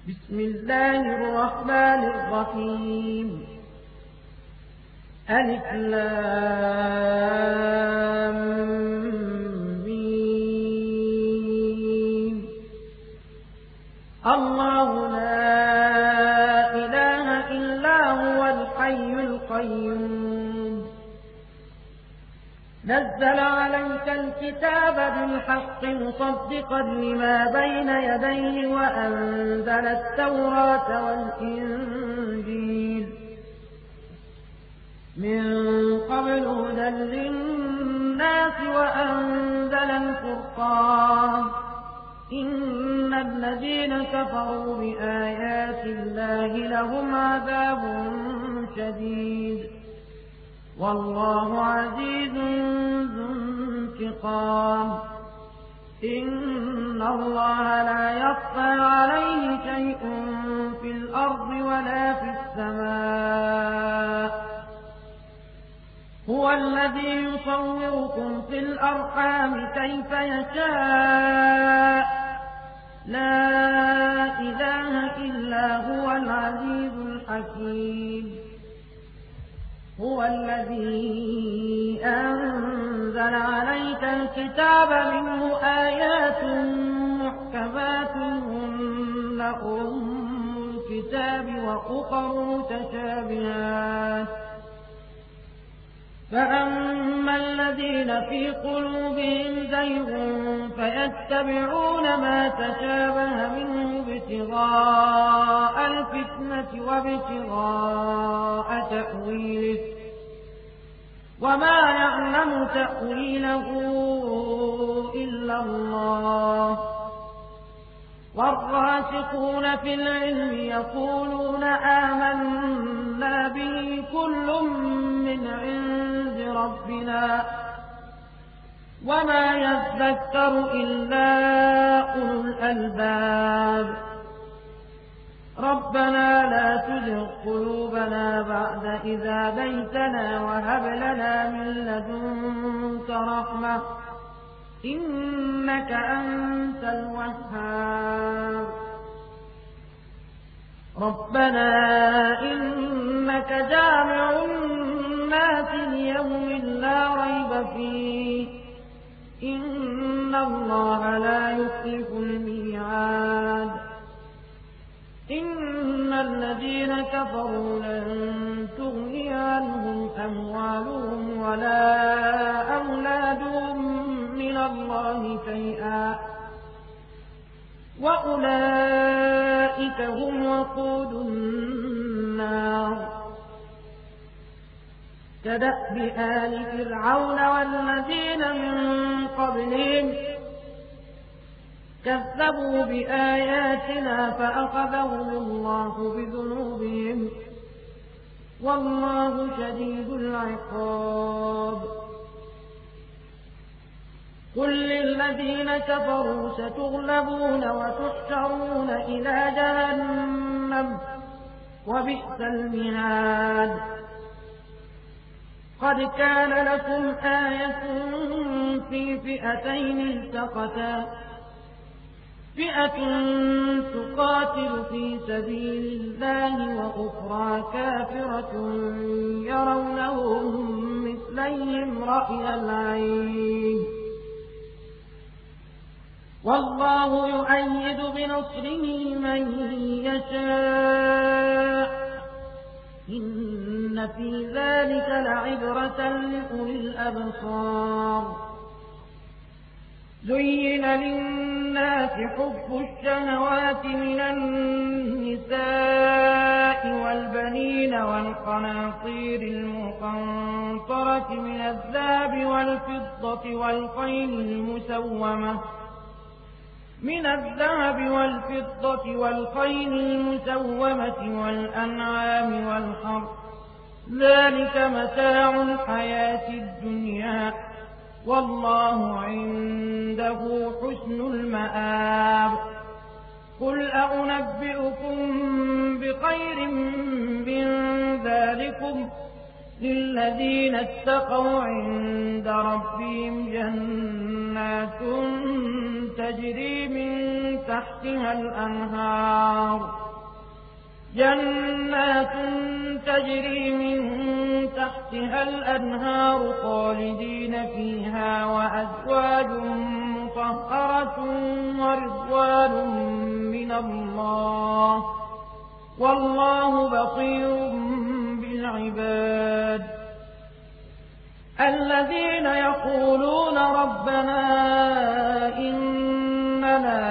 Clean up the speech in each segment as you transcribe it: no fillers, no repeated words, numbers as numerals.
بسم الله الرحمن الرحيم ألف لام ميم الله لا إله إلا هو الحي القيوم نزل عليك الكتاب بالحق مصدقا لما بين يديه وأنزل التوراة والإنجيل من قبل هدى للناس وأنزل الفرقان إن الذين كفروا بآيات الله لهم عذاب شديد والله عزيز ذو انتقام إن الله لا يخفى عليه شيء في الأرض ولا في السماء هو الذي يصوركم في الأرحام كيف يشاء لا إله إلا هو العزيز الحكيم هو الذي أنزل عليك الكتاب منه آيات محكمات هن أم الكتاب وأخر متشابهات فأما الذين في قلوبهم زيغ فيتبعون ما تشابه منه ابتغاء الفتنة وابتغاء تأويله وما يعلم تأويله إلا الله والراسخون في العلم يقولون آمنا به كل من عند ربنا وما يذكر إلا أولو الألباب ربنا لا تزغ قلوبنا بعد إذ هديتنا وهب لنا من لدنك رحمة إنك أنت الوهاب ربنا إنك جامع الناس ليوم لا ريب فيه إن الله لا يخلف الميعاد إن الذين كفروا لن تغني عنهم أموالهم ولا أولادهم من الله شيئا وأولئك هم وقود النار كدأب آل فرعون والذين من قبلهم كذبوا بآياتنا فأخذهم الله بذنوبهم والله شديد العقاب قل للذين كفروا ستغلبون وتحشرون إلى جهنم وبئس المهاد قد كان لكم آية في فئتين التقتا فئة تقاتل في سبيل الله وأخرى كافرة يرونهم مثليهم رأي العين والله يؤيد بنصره من يشاء إن في ذلك لعبرة لأولي الأبصار زين للناس حب الشهوات من النساء والبنين والقناطير المقنطرة من الذهب والفضة والخيل المسومة والأنعام والحرث ذلك متاع الحياة الدنيا والله عنده حسن المآب قل أنبئكم بخير من ذلكم للذين اتقوا عند ربهم جنات تجري من تحتها الأنهار جنات تجري من تحتها الأنهار خالدين فيها وأزواج مطهرة ورضوان من الله والله بصير بالعباد الذين يقولون ربنا إننا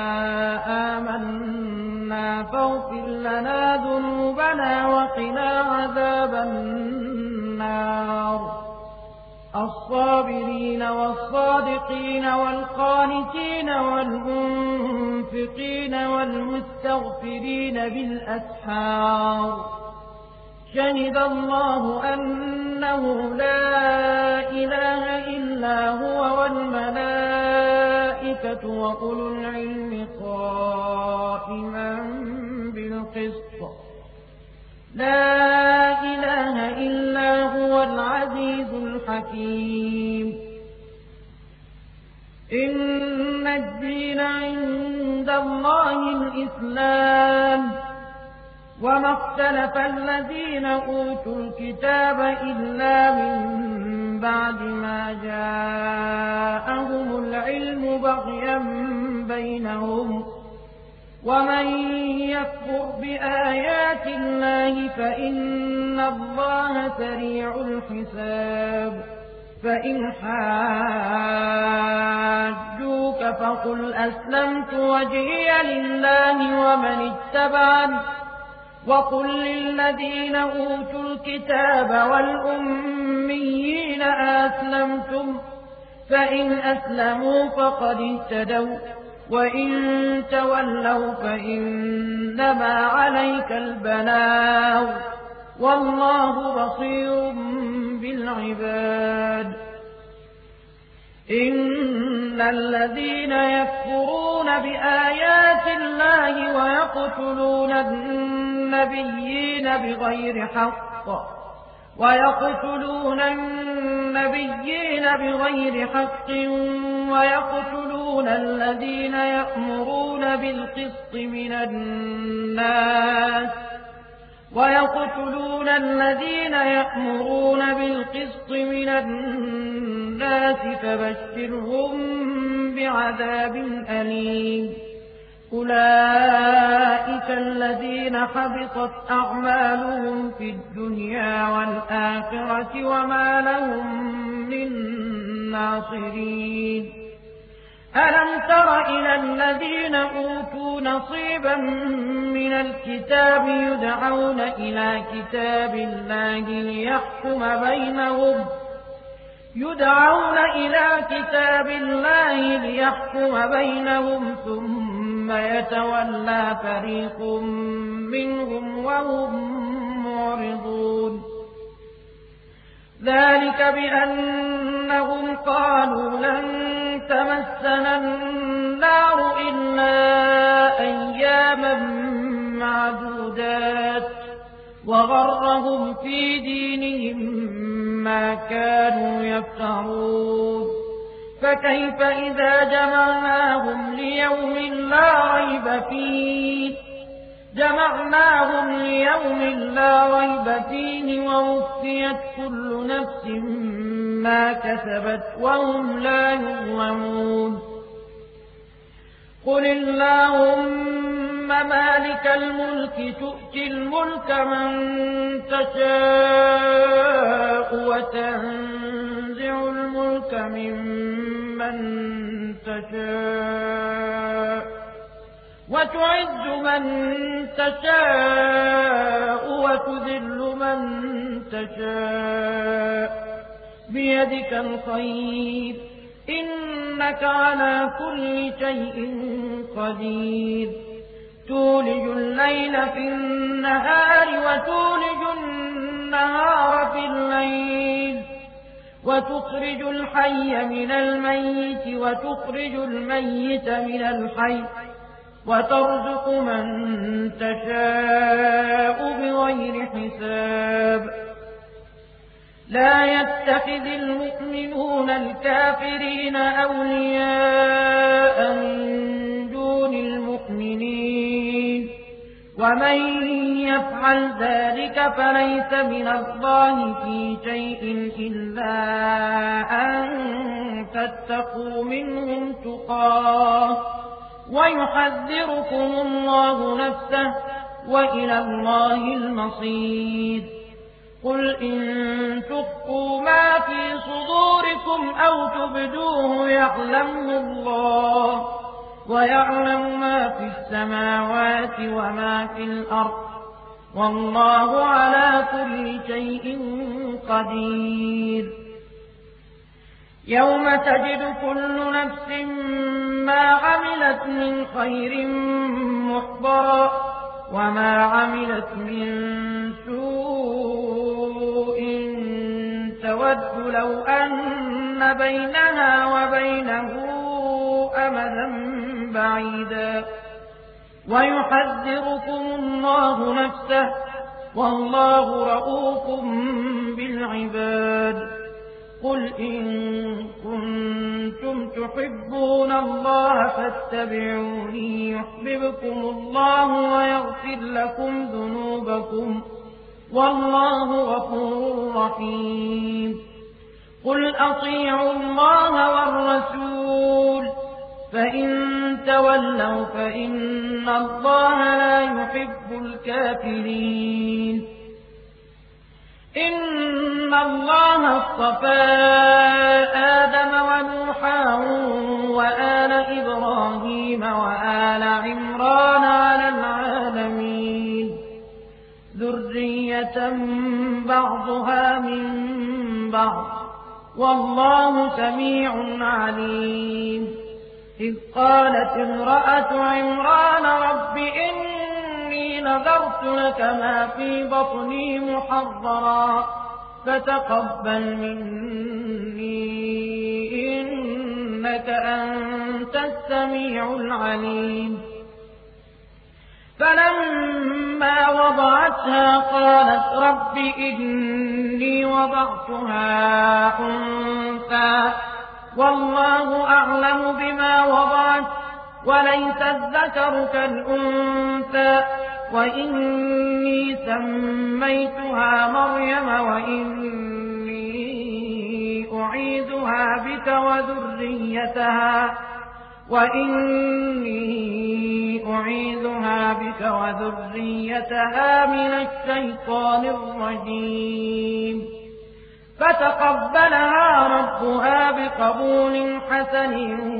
آمنا فاغفر لنا ذنوبنا وقنا عذاب النار الصابرين والصادقين والقانتين والمنفقين والمستغفرين بالأسحار شهد الله أنه لا إله إلا هو والملائكة وأولو العلم قائما بالقسط لا إله إلا هو العزيز الحكيم إن الدين عند الله الإسلام وما اختلف الذين أوتوا الكتاب إلا من بعد ما جاءهم العلم بغيا بينهم ومن يكفر بآيات الله فإن الله سريع الحساب فإن حاجوك فقل أسلمت وجهي لله ومن اتبعني وقل للذين أوتوا الكتاب والأميين أسلمتم فإن أسلموا فقد اهتدوا وإن تولوا فإنما عليك البلاغ والله بصير بالعباد إن الذين يكفرون بآيات الله ويقتلون النبيين بغير حق ويقتلون الذين يأمرون بالقسط من الناس فبشرهم بعذاب أليم أولئك الذين حبطت أعمالهم في الدنيا والآخرة وما لهم من ناصرين ألم تر إلى الذين أوتوا نصيبا من الكتاب يدعون إلى كتاب الله ليحكم بينهم ثم يتولى فريق منهم وهم معرضون ذلك بأنهم قالوا لن تمسنا النار إلا أياما معدودات وغرهم في دينهم ما كانوا يفترون فكيف إذا جمعناهم ليوم لا ريب فيه ووفيت كل نفس ما كسبت وهم لا يظلمون قل اللهم مالك الملك تؤتي الملك من تشاء وتنزع الملك ممن تشاء وتعز من تشاء وتذل من تشاء بيدك الخير إنك على كل شيء قدير تولج الليل في النهار وتولج النهار في الليل وتخرج الحي من الميت وتخرج الميت من الحي وترزق من تشاء بغير حساب لا يتخذ المؤمنون الكافرين أولياء من دون المؤمنين المؤمنين ومن يفعل ذلك فليس من الله في شيء إلا أن تتقوا منهم تقاه ويحذركم الله نفسه وإلى الله المصير قل إن تخفوا ما في صدوركم أو تبدوه يعلمه الله ويعلم ما في السماوات وما في الأرض والله على كل شيء قدير يوم تجد كل نفس ما عملت من خير محضرا وما عملت من سوء تود لو أن بينها وبينه أمدا بعيدا ويحذركم الله نفسه والله رؤوف بالعباد قل إن كنتم تحبون الله فاتبعوني يحببكم الله ويغفر لكم ذنوبكم والله غفور رحيم قل أطيعوا الله والرسول فإن تولوا فإن الله لا يحب الكافرين إن الله اصطفى آدم ونوحا وآل إبراهيم وآل عمران على العالمين ذرية بعضها من بعض والله سميع عليم إذ قالت امرأة عمران رب إني نذرت لك ما في بطني محررا فتقبل مني إنك أنت السميع العليم فلما وضعتها قالت رب إني وضعتها أنثى والله أعلم بما وضعت وليس الذكر كالأنثى وإني سميتها مريم وإني أعيذها بك وذريتها من الشيطان الرجيم فتقبلها ربها بقبول حسن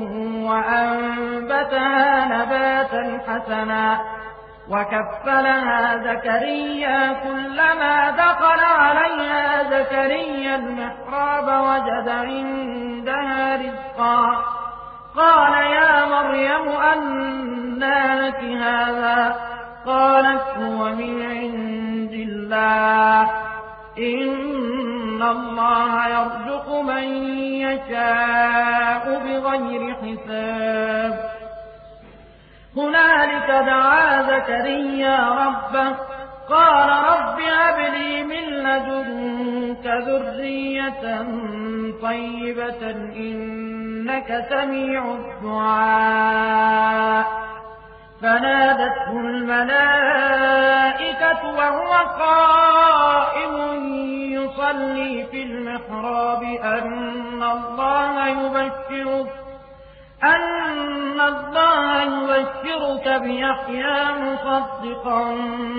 وأنبتها نباتا حسنا وكفلها زكريا كلما دخل عليها زكريا المحراب وجد عندها رزقا قال يا مريم أنى لك هذا قالت هو من عند الله إن الله يرزق من يشاء بغير حساب هنالك دعا زكريا ربه قال رب هب لي من لدنك ذرية طيبة إنك سميع الدعاء فنادته الملائكة وهو قائم يصلي في المحراب أن الله يبشرك بيحيى مصدقا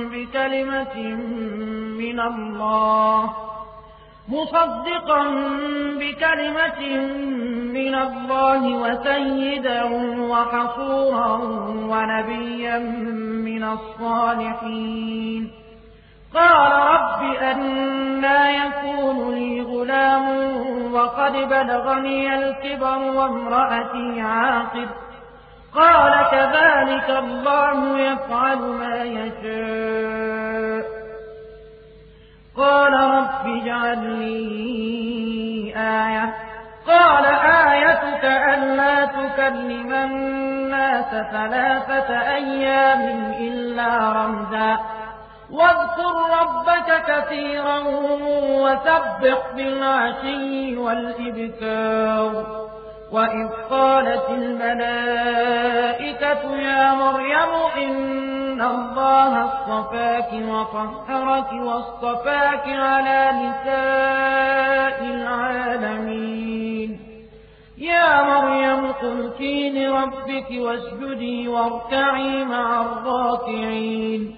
بكلمة من الله وسيدا وحصورا ونبيا من الصالحين قال رب أنى يكون لي غلام وقد بلغني الكبر وامرأتي عاقر قال كذلك الله يفعل ما يشاء قال رب اجعل لي آية قال آيتك ألا تكلم الناس 3 أيام إلا رمزا واذكر ربك كثيرا وسبح بالعشي والإبكار وإذ قالت الملائكة يا مريم إن الله اصطفاك وطهرك واصطفاك على نساء العالمين يا مريم قلتي لربك واسجدي واركعي مع الراكعين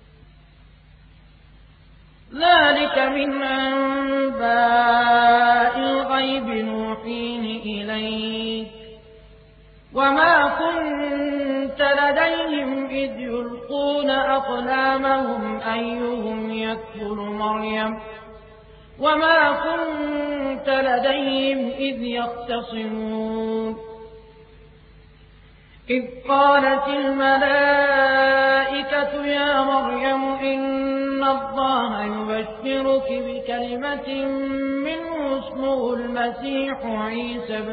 ذلك من أنباء الغيب نوحيه إليك وما كنت لديهم إذ يلقون أقلامهم أيهم يكفل مريم وما كنت لديهم إذ يختصمون إذ قالت الملائكة يا مريم إن الله يبشرك بكلمة منه اسمه المسيح عيسى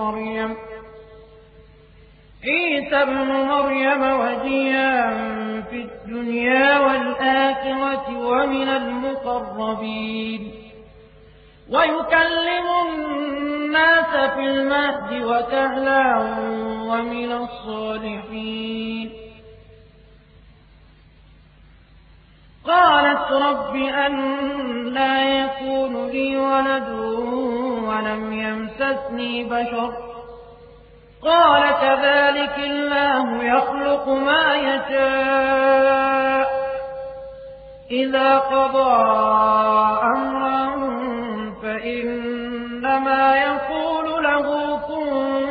بن مريم وجيها في الدنيا والآخرة ومن المقربين ويكلم الناس في المهد وكهلا ومن الصالحين قالت رب أنى يكون لي ولد ولم يمسسني بشر قال كذلك الله يخلق ما يشاء إذا قضى أمرا فإنما يقول له كن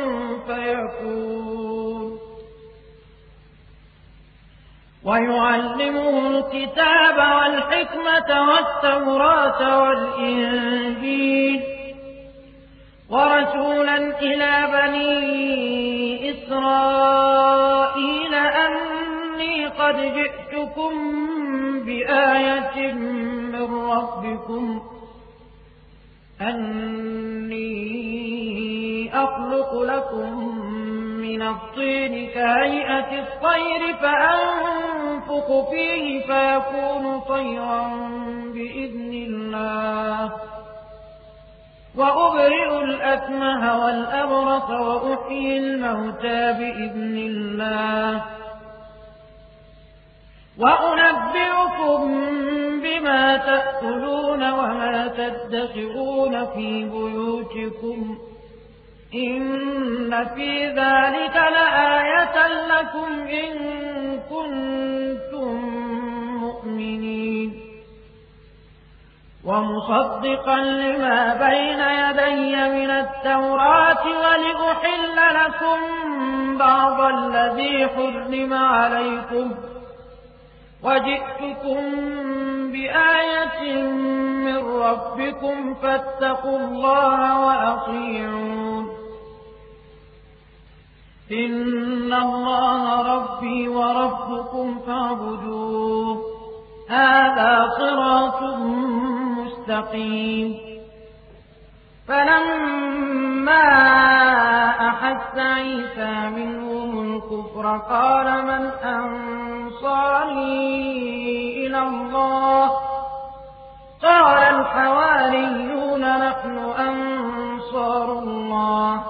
فيكون ويعلمه الكتاب والحكمة والتوراة والإنجيل ورسولا إلى بني إسرائيل أني قد جئتكم بآية من ربكم أني أخلق لكم من الطين كهيئة الطير فأنفخ فيه فيكون طيرا بإذن الله وأبرئ الأكمه والأبرص وأحيي الموتى بإذن الله وأنبئكم بما تأكلون وما تدخرون في بيوتكم إن في ذلك لآية لكم إن كنتم مؤمنين ومصدقا لما بين يدي من التوراة ولأحل لكم بعض الذي حرم عليكم وجئتكم بآية من ربكم فاتقوا الله وأطيعون إن الله ربي وربكم فاعبدوه هذا صراط مستقيم فلما أحس عيسى منهم الكفر قال من أنصاري إلى الله قال الحواريون نحن أنصار الله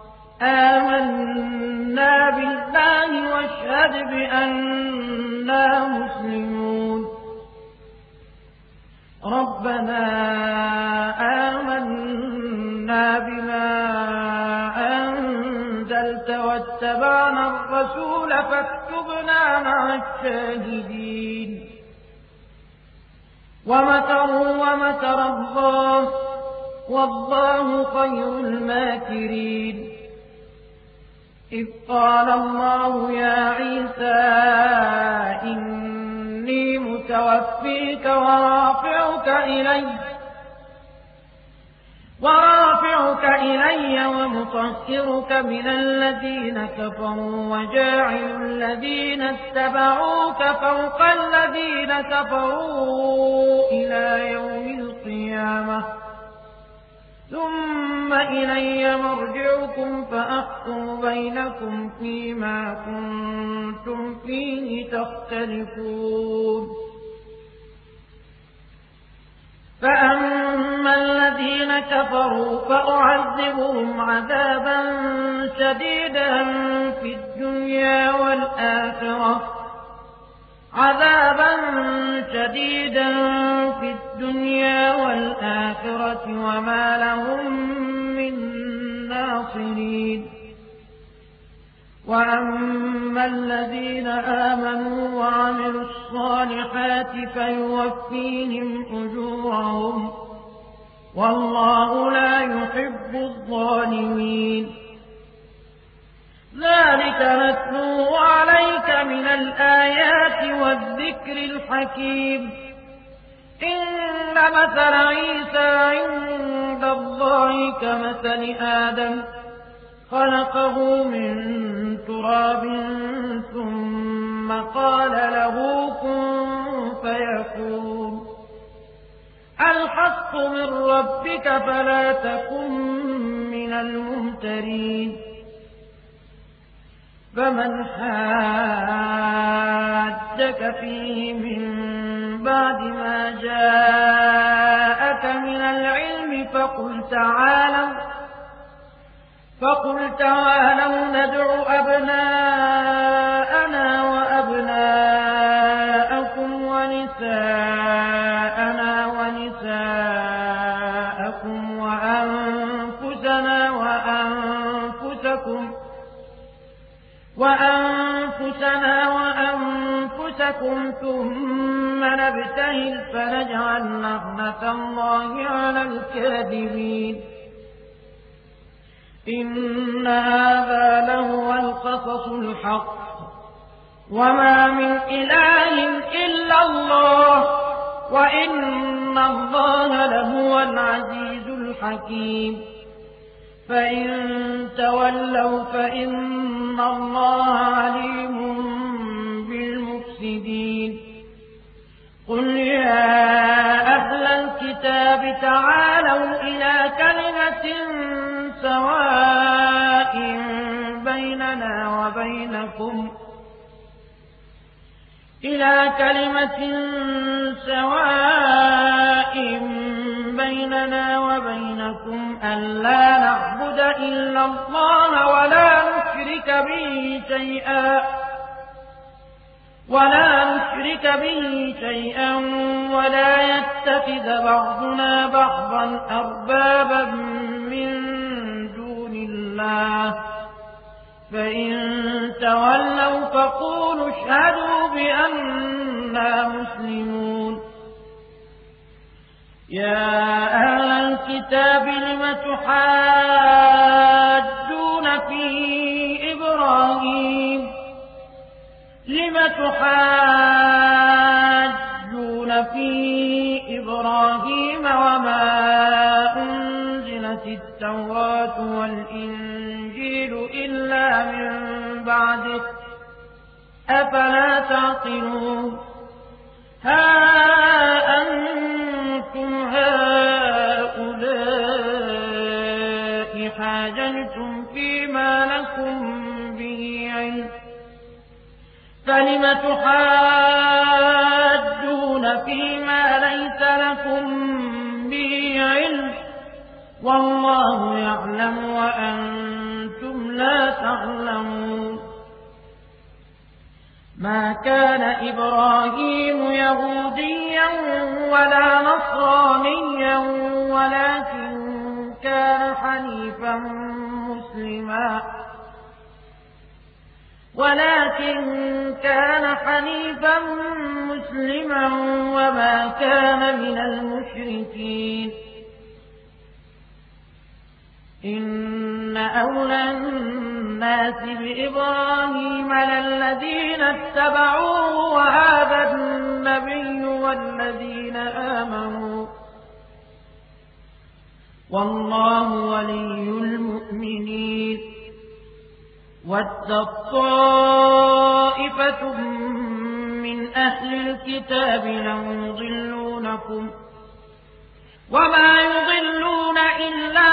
آمنا بالله واشهد بأننا مسلمون ربنا آمنا بما أنزلت واتبعنا الرسول فاكتبنا مع الشاهدين ومكروا ومكر الله والله خير الماكرين إذ قال الله يا عيسى إني متوفيك ورافعك إلي ومطهرك من الذين كفروا وجاعل الذين اتبعوك فوق الذين كفروا إلى يوم القيامة ثم إلي مرجعكم فأحكم بينكم فيما كنتم فيه تختلفون فأما الذين الذين كفروا فأعذبهم عذابا شديدا في الدنيا والآخرة وما لهم من ناصرين. وأما الذين آمنوا وعملوا الصالحات فيوفيهم أجورهم والله لا يحب الظالمين. ذلك نتلوه عليك من الآيات والذكر الحكيم. إن مثل عيسى عند الله كمثل آدم خلقه من تراب ثم قال له كن فيكون. الحق من ربك فلا تكن من الممترين. فمن حاجك فيه من بعد ما جاءك من العلم فقل تعالوا ندع أبناءنا وأبناءكم ونساءنا ونساءكم وأنفسنا وأنفسكم ثم نبتهل فنجعل لعنة الله على الكاذبين. إن هذا لهو القصص الحق وما من إله إلا الله وإن الله لهو العزيز الحكيم. فإن تولوا فإن الله عليم بالمفسدين. قل يا أهل الكتاب تعالوا إلى كلمة سواء بيننا وبينكم ألا نعبد إلا الله ولا نشرك به شيئا ولا يتخذ بعضنا بعضا أربابا من دون الله. فإن تولوا فقولوا اشهدوا بأننا مسلمون. يا أهل الكتاب لم تحاجون في إبراهيم وما أنزلت التوراة والإنجيل إلا من بعده أفلا تعقلون. ها أنتم هؤلاء حاججتم فيما لكم به علم فلم تحاجون فيما ليس لكم به علم والله يعلم وأنتم لا تعلمون. ما كان إبراهيم يهوديا ولا نصرانيا ولكن كان حنيفا مسلما وما كان من المشركين. إن أولى الناس بإبراهيم للذين اتبعوه وهذا النبي والذين آمنوا والله ولي المؤمنين. وَدَّت طَّائِفَةٌ من أهل الكتاب لو يضلونكم وما يضلون إلا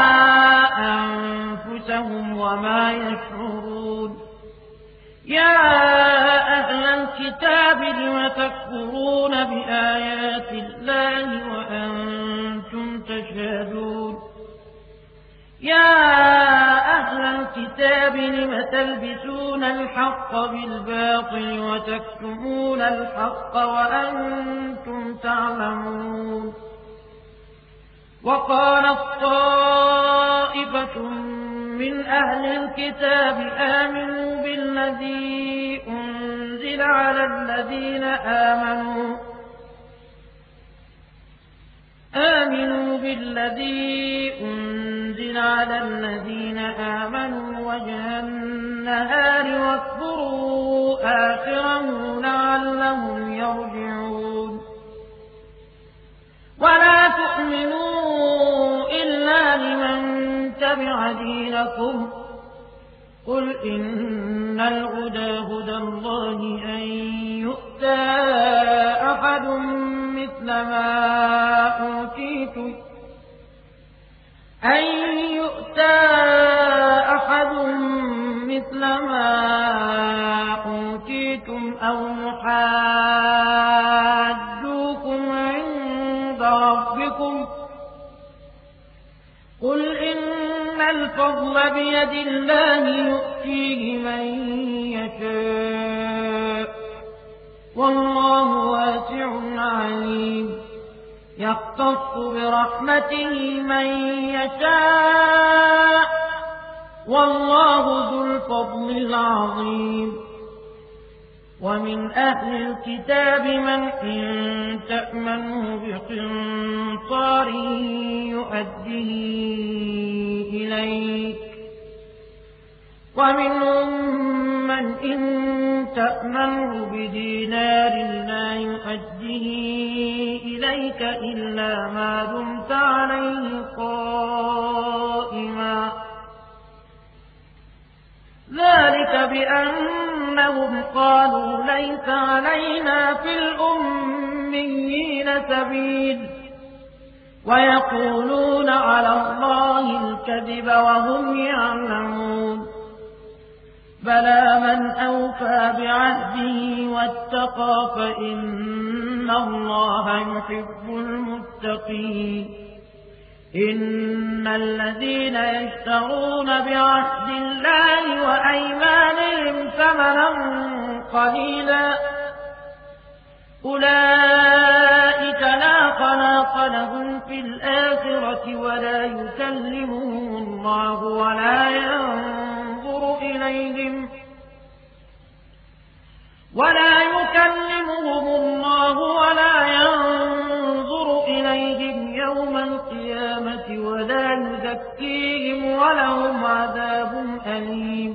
أنفسهم وما يشعرون. يا أهل الكتاب لم تكفرون بآيات الله وأنتم تشهدون. يا أهل الكتاب لم تلبسون الحق بالباطل وتكتمون الحق وأنتم تعلمون وقالت طائفة من أهل الكتاب آمنوا بالذي أنزل على الذين آمنوا وجه النهار واكفروا آخره لعلهم يرجعون ولا تؤمنوا إلا لمن تبع دينكم قل إن الهدى هدى الله أن يؤتى أحد مثل ما أوتيتم أو يحاجوكم عند ربكم قل إن الفضل بيد الله يؤتيه من يشاء والله واسع عليم يختص برحمته من يشاء والله ذو الفضل العظيم ومن أهل الكتاب من إن تأمنه بقنطار يؤديه إليك ومنهم من إن تأمنه بدينار لا يؤديه إليك إلا ما دمت عليه قائما ذلك بأنهم قالوا ليس علينا في الأميين سبيل ويقولون على الله الكذب وهم يعلمون بلى من أوفى بعهده واتقى فإن الله يحب المتقين إن الذين يشترون بعهد الله وأيمانهم ثمنا قليلا أولئك لا خلاق لهم في الآخرة ولا يكلمهم الله ولا ينظر إليهم يوم القيامة ولا يزكيهم ولهم عذاب أليم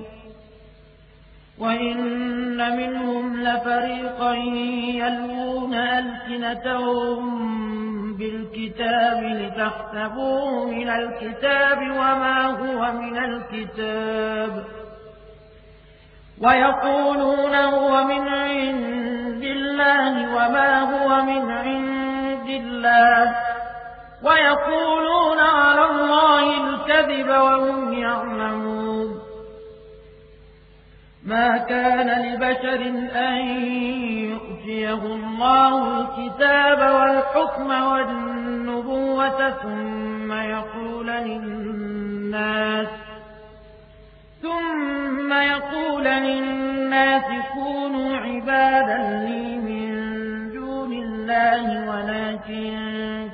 وإن منهم لفريقا يلوون ألسنتهم بالكتاب لتحسبوه من الكتاب وما هو من الكتاب ويقولون هو من عند الله وما هو من عند الله ويقولون على الله الكذب وهم يعلمون ما كان لبشر أن يؤتيه الله الكتاب والحكم والنبوة ثم يقول للناس كونوا عبادا لي من دون الله ولكن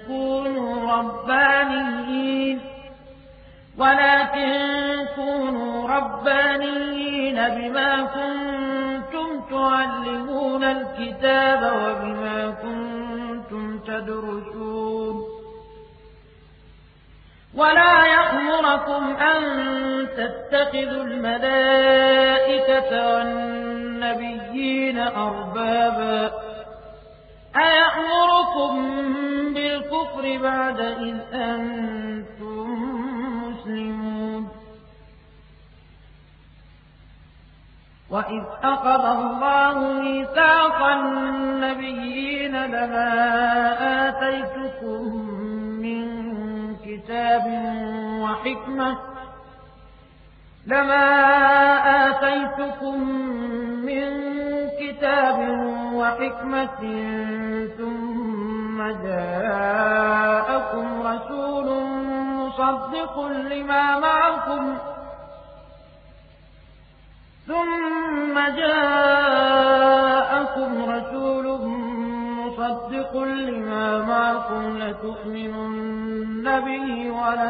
كونوا ربانيين بما كنتم تعلمون الكتاب وبما كنتم تدرسون ولا يأمركم أن تتخذوا الملائكة والنبيين أربابا أيأمركم بالكفر بعد إذ أنتم مسلمون وإذ أخذ الله ميثاق النبيين لما آتيتكم من كتاب وحكمة ثم جاءكم رسول مصدق لما معكم ثم جاءكم رسول مصدق لما معكم لتؤمنن به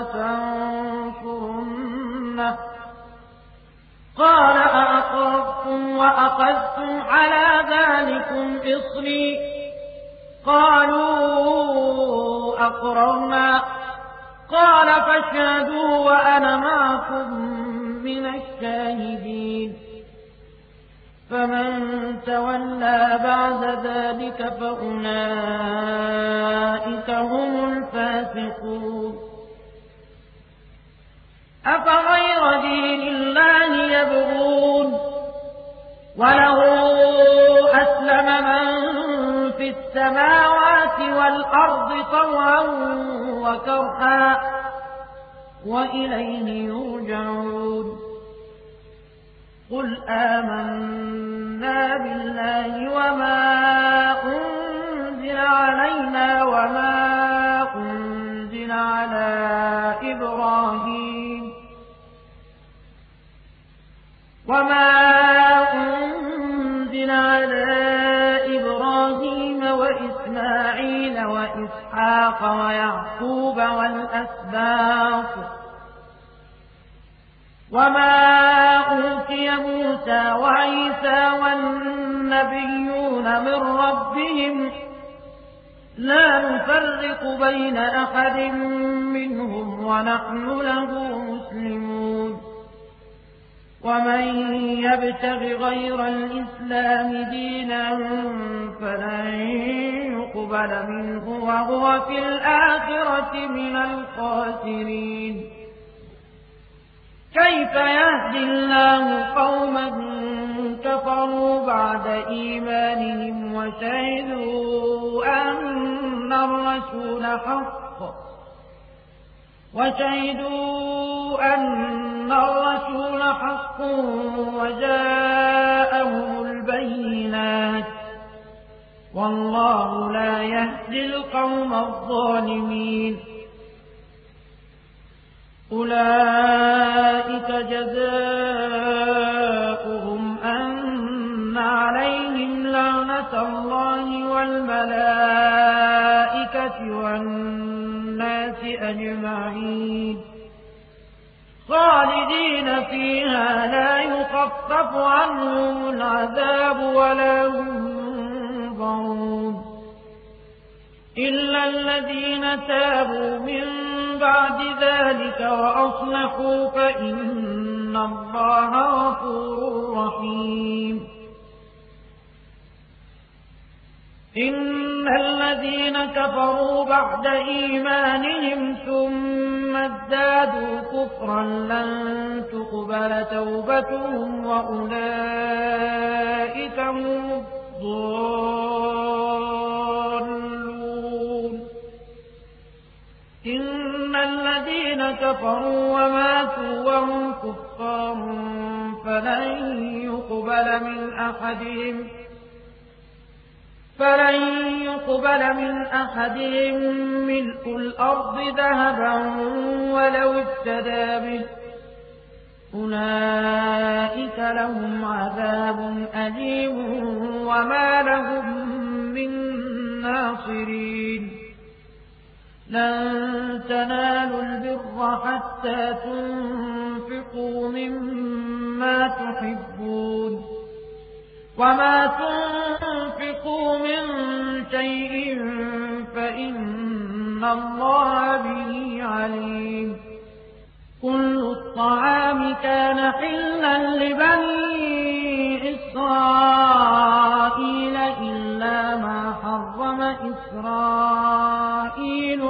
ولتنصرنه قال أأقررتم وأخذتم على ذلكم إصري قالوا أقررنا قال فاشهدوا وأنا معكم من الشاهدين فمن تولى بعد ذلك فأولئك هم الفاسقون أفغير دين الله يبغون وله أسلم من في السماوات والأرض طوعا وكرها وإليه يرجعون قل آمنا بالله وما أنزل علينا وما أنزل على إبراهيم وإسماعيل وإسحاق ويعقوب والأسباط وما أوتي موسى وعيسى والنبيون من ربهم لا نفرق بين أحد منهم ونحن له مسلمون ومن يبتغ غير الإسلام دينا فلن يقبل منه وهو في الآخرة من الخاسرين كيف يهدي الله قوما كفروا بعد إيمانهم وشهدوا أن الرسول حق وجاءهم البينات والله لا يهدي القوم الظالمين أولئك جزاؤهم أن عليهم لعنة الله والملائكة والناس أجمعين خالدين فيها لا يخفف عنهم العذاب ولا هم ينظرون إلا الذين تابوا من بعد ذلك وأصلحوا فإن الله غفور رحيم إن الذين كفروا بعد إيمانهم ثم ازدادوا كفرا لن تقبل توبتهم وأولئك هم الضالون إن الذين كفروا وماتوا وهم كفار فلن يقبل من أحدهم ملء الأرض ذهبا ولو افتدى به أولئك لهم عذاب أليم وما لهم من ناصرين لن تنالوا البر حتى تنفقوا مما تحبون وما تنفقوا من شيء فإن الله به عليم كل الطعام كان حلا لبني إسرائيل إلا ما حرم إسرائيل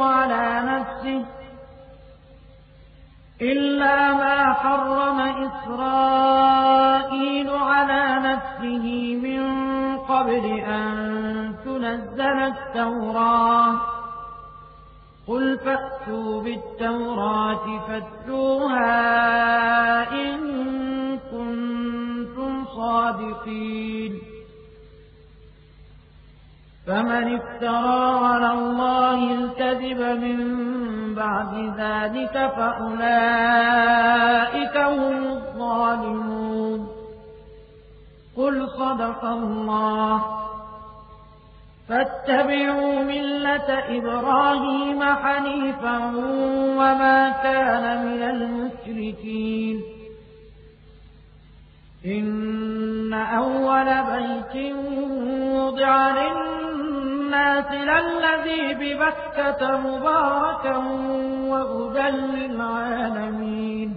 على نفسه من قبل أن تنزل التوراة قل فأتوا بالتوراة فاتلوها إن كنتم صادقين فمن افترى على الله الكذب من بعد ذلك فأولئك هم الظالمون. قل صدق الله. فاتبعوا ملة إبراهيم حنيفا وما كان من المشركين. إن أول بيت وضع للناس للذي ببكة مباركا وهدى للعالمين.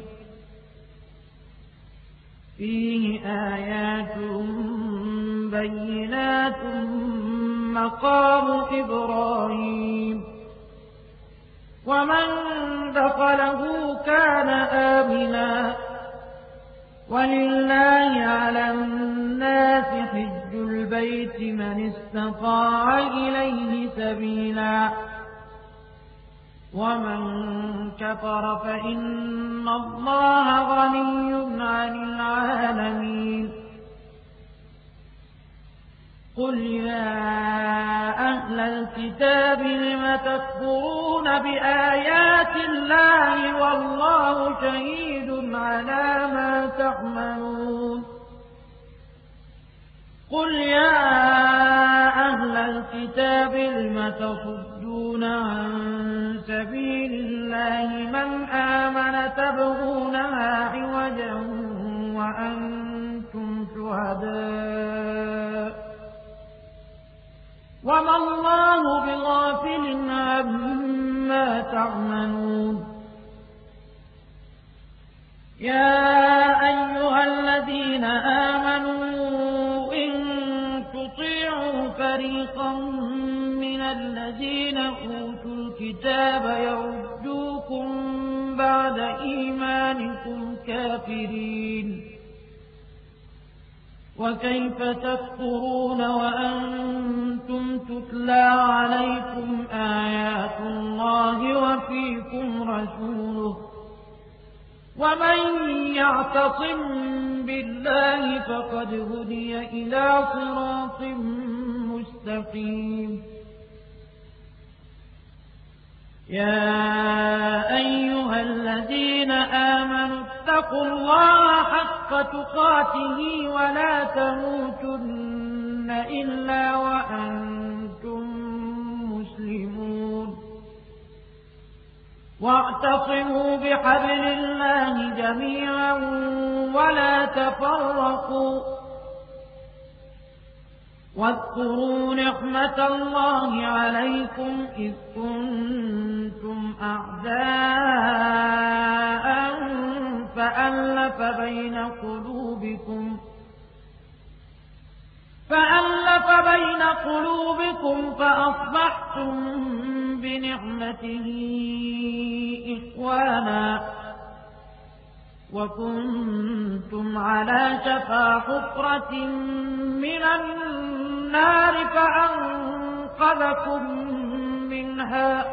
فيه آيات بينات مقام إبراهيم ومن دخله كان آمنا ولله على الناس حج البيت من استطاع إليه سبيلا ومن كفر فإن الله غني عن العالمين. قل يا أهل الكتاب لم تكفرون بآيات الله والله شهيد على ما تعملون. قل يا أهل الكتاب لم تصدون عن سبيل الله من آمن تبغونها عوجا وأنتم شهداء وما الله بغافل عما تعملون. يا أيها الذين آمنوا إن تطيعوا فريقا من الذين أوتوا الكتاب يردوكم بعد إيمانكم كافرين وكيف تكفرون وأنتم تتلى عليكم آيات الله وفيكم رسوله ومن يعتصم بالله فقد هدي إلى صراط مستقيم. يا أيها الذين آمنوا اتقوا الله حق تقاته ولا تموتن إلا وأنتم مسلمون. واعتصموا بحبل الله جميعا ولا تفرقوا واذكروا نعمة الله عليكم إذ كنتم أعداء فألف بين قلوبكم فأصبحتم بنعمته إخوانا وكنتم على شفا حفرة من النار فأنقذكم منها.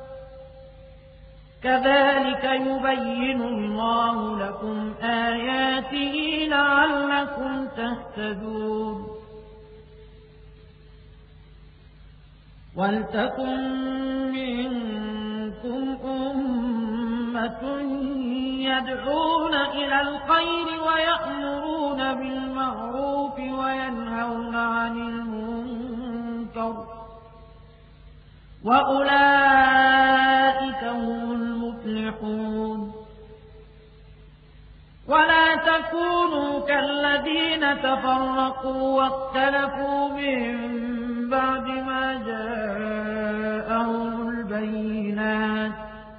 كذلك يبين الله لكم آياته لعلكم تهتدون. ولتكن منكم أمة يدعون إلى الخير ويأمرون بالمعروف وينهون عن المنكر وأولئك هم المفلحون. ولا تكونوا كالذين تفرقوا واختلفوا من بعد ما جاءهم البينات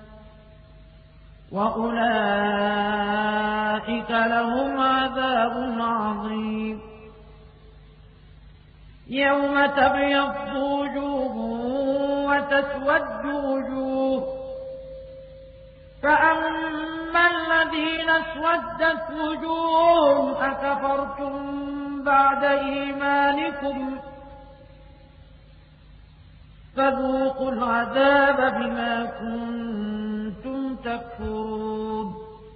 وأولئك لهم عذاب عظيم. يوم تبيض وجوه وتسود وجوه فأما الذين اسودت وجوههم أكفرتم بعد إيمانكم فذوقوا العذاب بما كنتم تكفرون.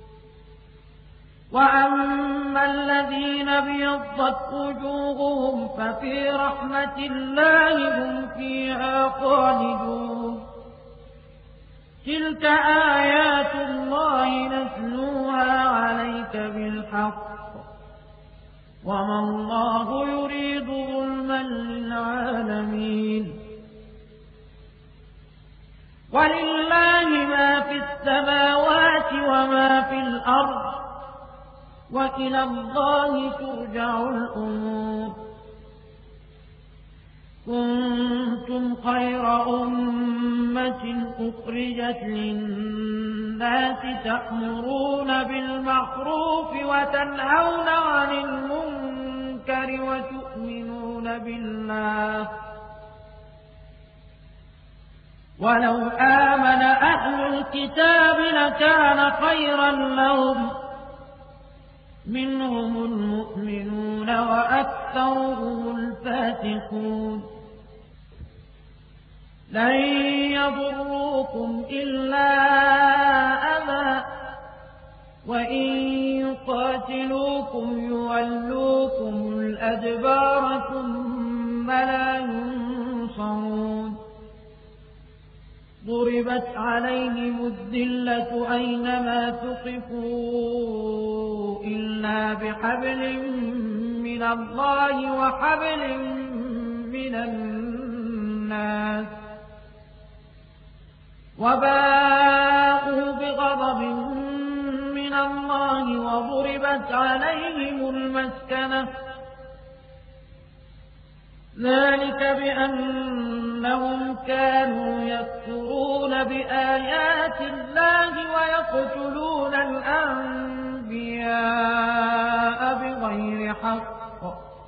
وأما الذين ابيضت وجوههم ففي رحمة الله هم فيها خالدون. تلك آيات الله نتلوها عليك بالحق وما الله يريد ظلما للعالمين ولله ما في السماوات وما في الأرض وإلى الله ترجع الأمور كنتم خير أمة أخرجت للناس تأمرون بالمعروف وتنهون عن المنكر وتؤمنون بالله ولو آمن أهل الكتاب لكان خيرا لهم منهم المؤمنون وأكثرهم الفاسقون لن يضروكم إلا أذى وإن يقاتلوكم يولوكم الأدبار ثم لا ينصرون ضربت عليهم الذلة أينما ثقفوا إلا بحبل من الله وحبل من الناس وباءوا بغضب من الله وضربت عليهم المسكنة ذلك بأنهم كانوا يكفرون بآيات الله ويقتلون الأنبياء بغير حق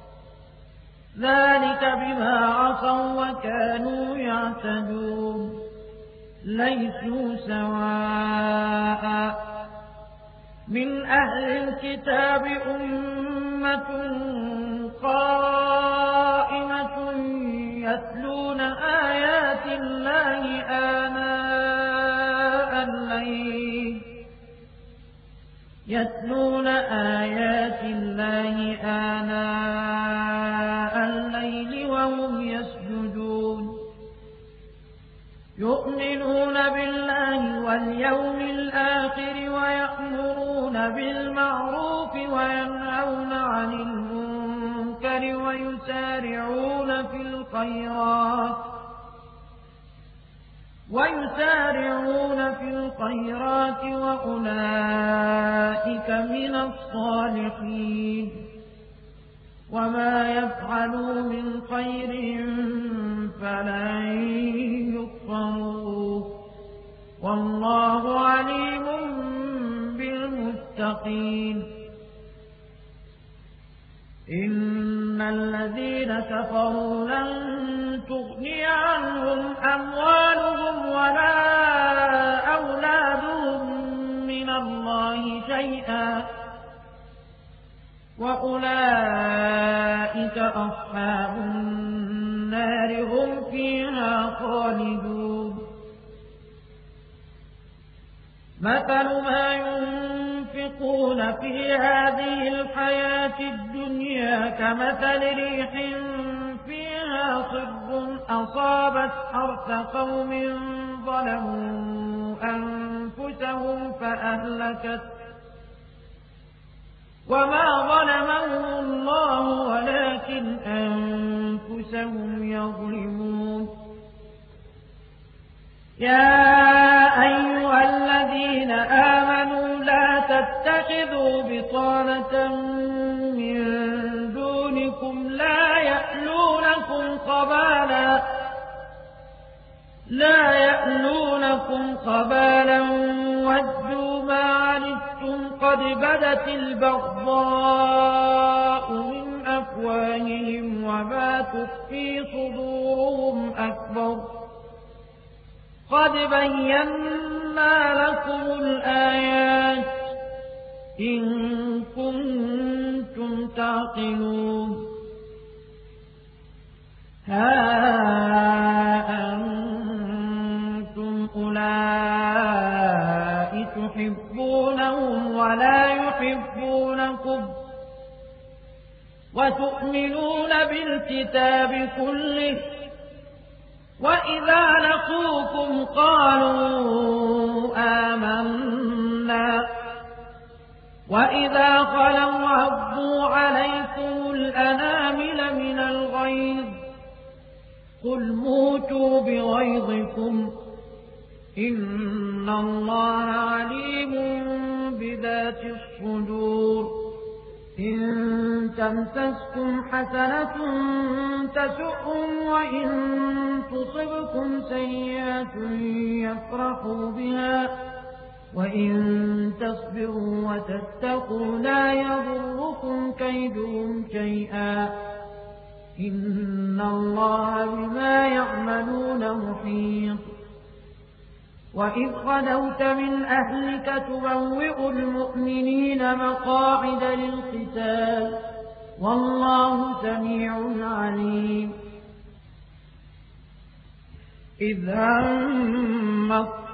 ذلك بما عصوا وكانوا يعتدون ليسوا سواء من أهل الكتاب أمة قائمة يتلون آيات الله آناء الليل وهم يسجدون يؤمنون بالله واليوم الآخر ويأمرون بالمعروف وينهون عن المنكر ويسارعون في الخيرات وأولئك من الصالحين وما يفعلوا من خير فلن يكفروه والله عليم بالمتقين إن الذين كفروا لن تغني عنهم أموالهم ولا أولادهم من الله شيئا وأولئك أصحاب النار هم فيها خالدون مثل ما ينفقون في هذه الحياة الدنيا كمثل ريح فيها صر أصابت حرث قوم ظلموا أنفسهم فأهلكت وما ظلمهم الله ولكن أنفسهم يظلمون يا أيها الذين آمنوا لا تتخذوا بطانة من دونكم لا يألونكم خبالا ودوا ما عنتم قد بدت البغضاء من أفواههم وما تخفي صدورهم أكبر قد بينا لكم الآيات إن كنتم تعقلون ها أنتم أولئك تحبونهم ولا يحبونكم وتؤمنون بالكتاب كله وإذا لقوكم قالوا آمنا وإذا خلوا عضوا عليكم الأنامل من الغيظ قل موتوا بغيظكم إن الله عليم بذات الصدور إن تمسسكم حسنة تسؤهم وإن تصبكم سيئة يفرحوا بها وإن تصبروا وتتقوا لا يضركم كيدهم شيئا إن الله بما يعملون محيط وإذ غدوت من أهلك تبوئ المؤمنين مقاعد للقتال والله سميع عليم إذ هم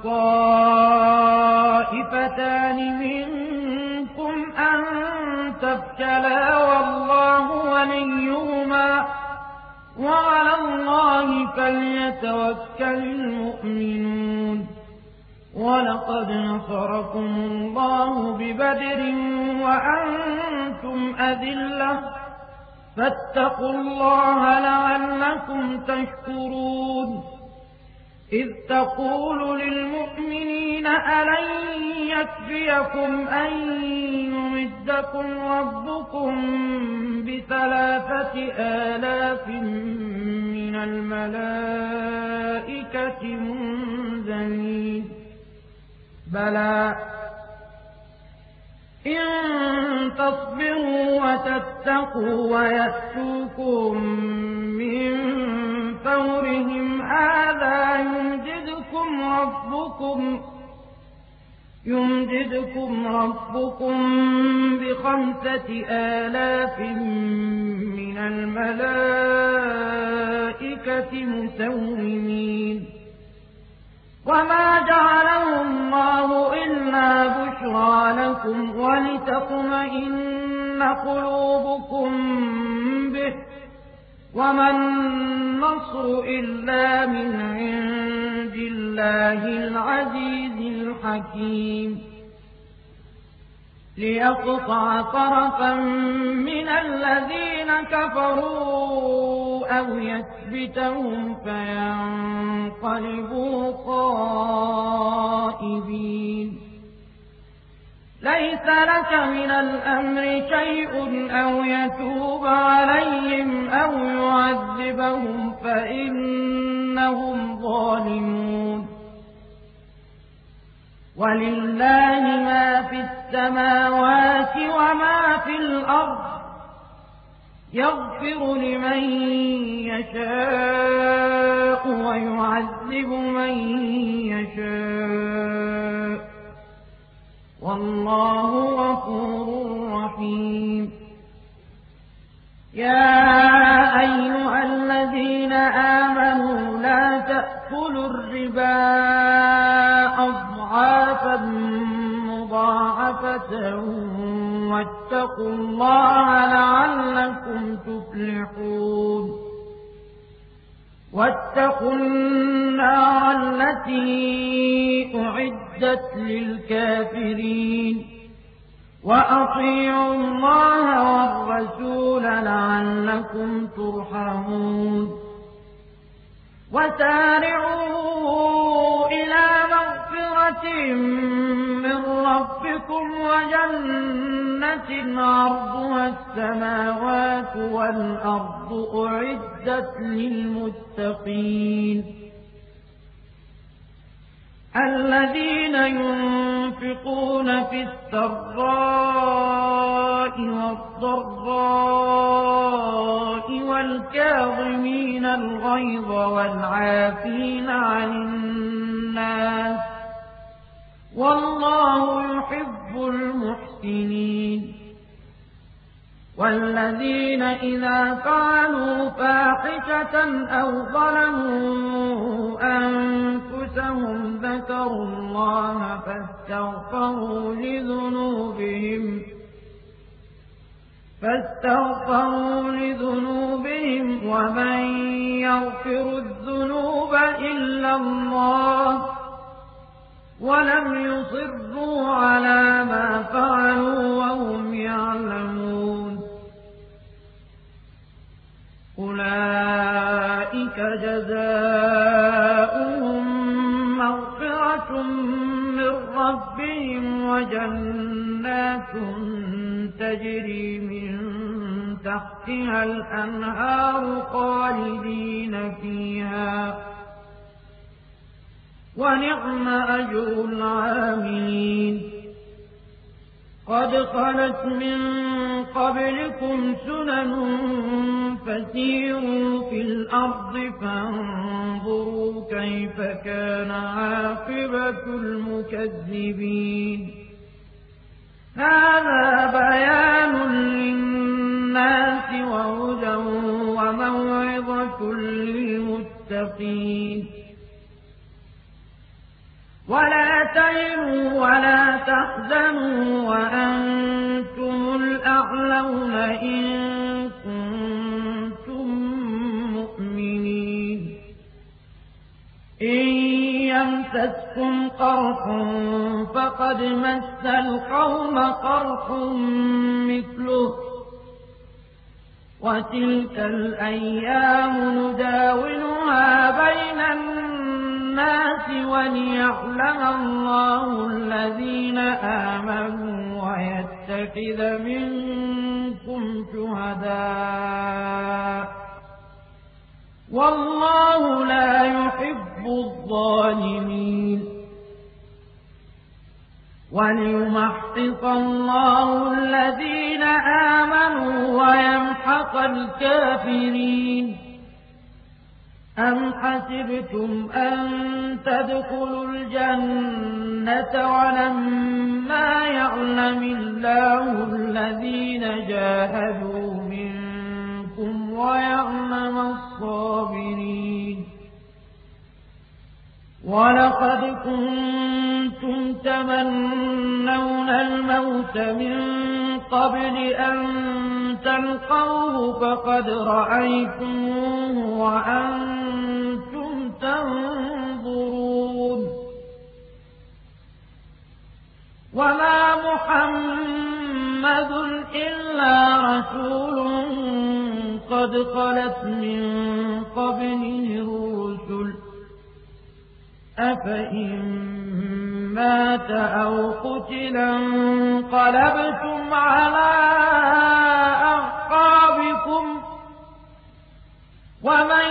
الطائفتان منكم أن تفشلا والله وليهما وعلى الله فليتوكل المؤمنون ولقد نصركم الله ببدر وأنتم أذلة فاتقوا الله لعلكم تشكرون إذ تقول للمؤمنين ألن يكفيكم أن يمدكم ربكم ب3,000 من الملائكة منزلين بلى إن تصبروا وتتقوا ويأتوكم من فورهم هذا يمددكم ربكم ب5,000 من الملائكة مسومين وما جعله الله إلا بشرى لكم ولتطمئن قلوبكم به وما النصر إلا من عند الله العزيز الحكيم ليقطع طرفا من الذين كفروا أو يثبتهم فينقلبوا خائبين ليس لك من الأمر شيء أو يتوب عليهم أو يعذبهم فإنهم ظالمون ولله ما في السماوات وما في الأرض يغفر لمن يشاء ويعذب من يشاء والله غفور رحيم يا أيها الذين آمنوا لا تأكلوا الربا أضعافا مضاعفة واتقوا الله لعلكم تفلحون واتقوا النار التي أعدت للكافرين وأطيعوا الله والرسول لعلكم ترحمون وسارعوا إلى مغفرة من ربكم وجنة عرضها السماوات والأرض أعدت للمتقين الذين ينفقون في السراء والضراء والكاظمين الغيظ والعافين عن الناس والله يحب المحسنين والذين إذا فعلوا فاحشة أو ظلموا أنفسهم ذكروا الله فاستغفروا لذنوبهم ومن يغفر الذنوب إلا الله ولم يصروا على ما فعلوا وهم يعلمون أولئك جزاؤهم مغفرة من ربهم وجنات تجري من تحتها الأنهار خالدين فيها ونعم أجر العاملين قد خلت من قبلكم سنن فسيروا في الأرض فانظروا كيف كان عاقبة المكذبين هذا بيان للناس وهدى وموعظة للمتقين ولا تهنوا ولا تحزنوا وأنتم الأعلون إن كنتم مؤمنين إن يمسسكم قرح فقد مس القوم قرح مثله وتلك الأيام نداولها بين الناس وليعلم الله الذين آمنوا ويتخذ منكم شهداء والله لا يحب الظالمين وليمحص الله الذين آمنوا ويمحق الكافرين أم حسبتم أن تدخلوا الجنة ولما يعلم الله الذين جاهدوا منكم ويعلم الصابرين ولقد كنتم تمنون الموت من قبل أن تلقوه فقد رأيتموه وأنتم تنظرون وما محمد إلا رسول قد خلت من قبله الرسل أفإن مات أو قتلا انقلبتم على أعقابكم ومن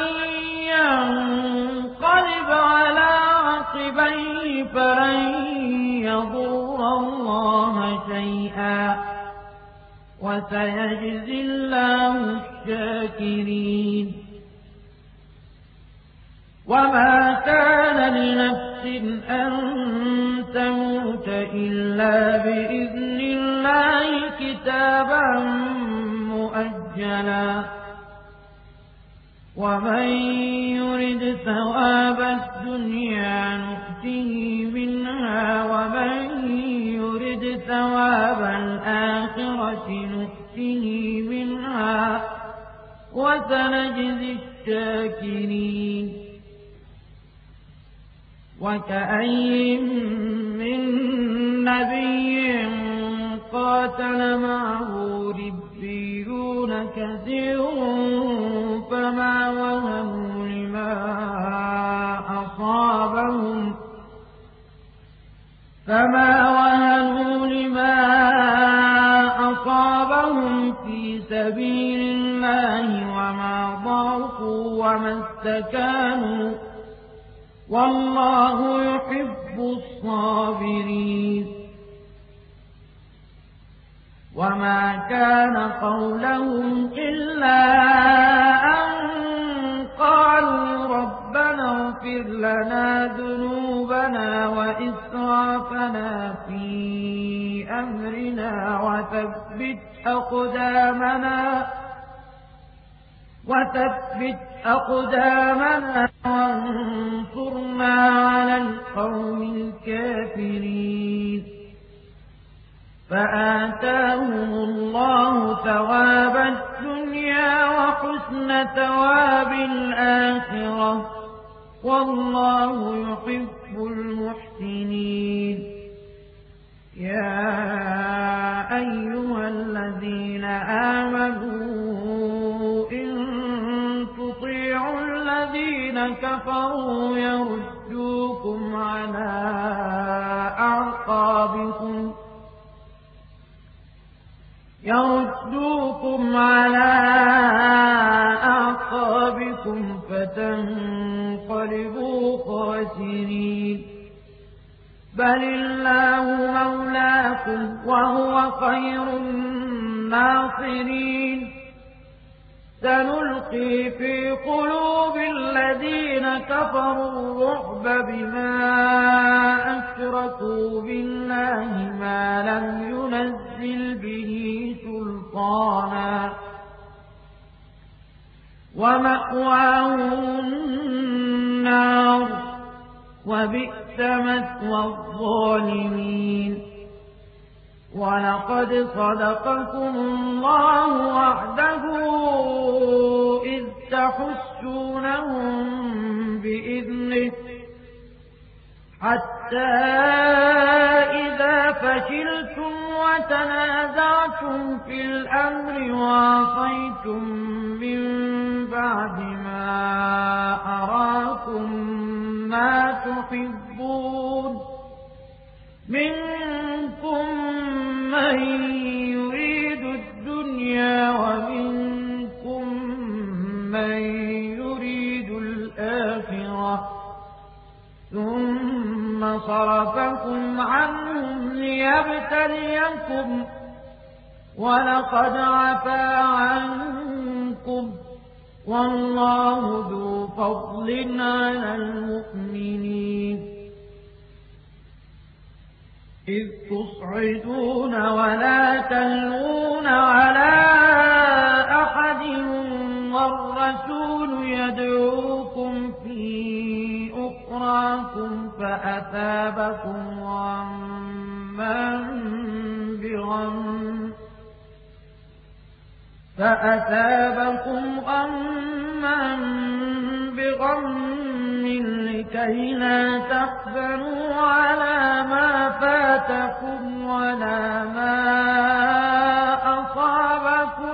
ينقلب على عقبيه فلن يضر الله شيئا وسيجزي الله الشاكرين وما كان لنفس أن تموت إلا بإذن الله كتابا مؤجلا ومن يرد ثواب الدنيا نؤته منها ومن يرد ثواب الآخرة نؤته منها وسنجزي الشاكرين وكأي من نبي قاتل معه ربيون كثير فما وهنوا لما أصابهم في سبيل الله وما ضعفوا وما استكانوا والله يحب الصابرين وما كان قولهم إلا أن قالوا ربنا اغفر لنا ذنوبنا وإسرافنا في أمرنا وثبت أقدامنا وانصرنا على القوم الكافرين فآتاهم الله ثواب الدنيا وحسن ثواب الآخرة والله يحب المحسنين. يا أيها الذين آمنوا إن تطيعوا الذين كفروا يردوكم على أعقابكم فتنقلبوا خاسرين. بل الله مولاكم وهو خير الناصرين. سنلقي في قلوب الذين كفروا الرعب بما أشركوا بالله ما لم ينزل به سلطانا ومأواهم النار وبئس مثوى الظالمين. ولقد صدقكم الله وعده إذ تحسونهم بإذنه حتى إذا فشلتم وتنازعتم في الأمر وعصيتم من بعد ما أراكم ما تحبون منكم من يريد الدنيا ومنكم من يريد الآخرة ثم صرفكم عنهم ليبتليكم ولقد عفا عنكم والله ذو فضل على المؤمنين. إذ تصعدون ولا تلوون على أحد والرسول يدعوكم في أخراكم فأثابكم غما بغم لكي لا تحزنوا على ما فاتكم ولا ما أصابكم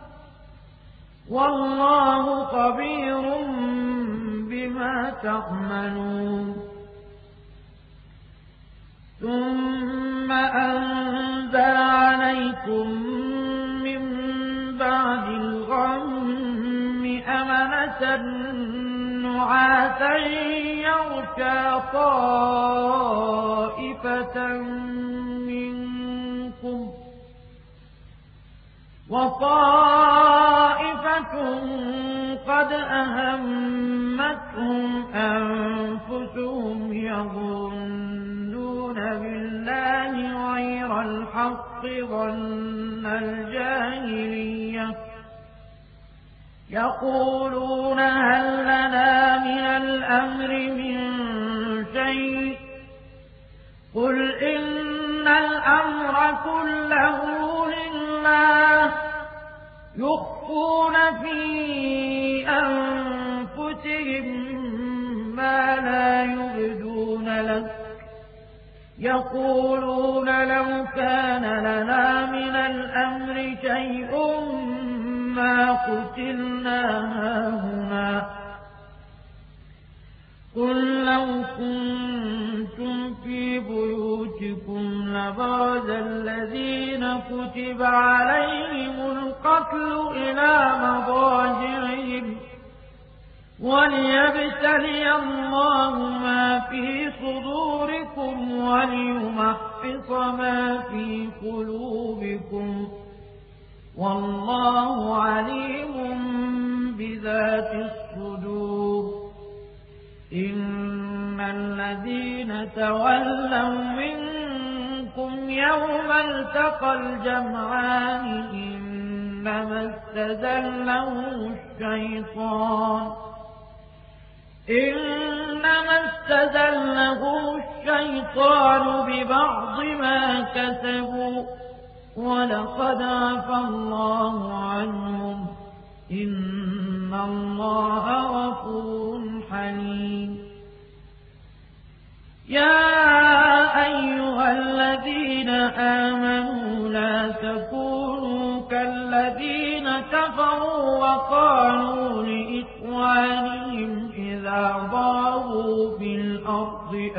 والله خبير بما تعملون. ثم أنزل عليكم من بعد الغم أمنة نعاسا يغشى طائفة منكم وطائفة قد أهمتهم أنفسهم يظنون بالله غير الحق ظن الجاهلية يقولون هل لنا من الأمر من شيء قل إن الأمر كله لله يخفون في أنفسهم ما لا يبدون لك يقولون لو كان لنا من الأمر شيء ما قتلنا هاهنا قل لو كنتم في بيوتكم لبرز الذين كتب عليهم القتل إلى مضاجعهم وليبتلي الله ما في صدوركم وليمحص ما في قلوبكم والله عليم بذات الصدور. إن الذين تولوا منكم يوم التقى الجمعان إنما استزلهم الشيطان ببعض ما كسبوا ولقد عفى الله عنهم إن الله غفور حليم. يا أيها الذين آمنوا لا تكونوا كالذين كفروا وقالوا لإخوانهم إذا ضربوا في الأرض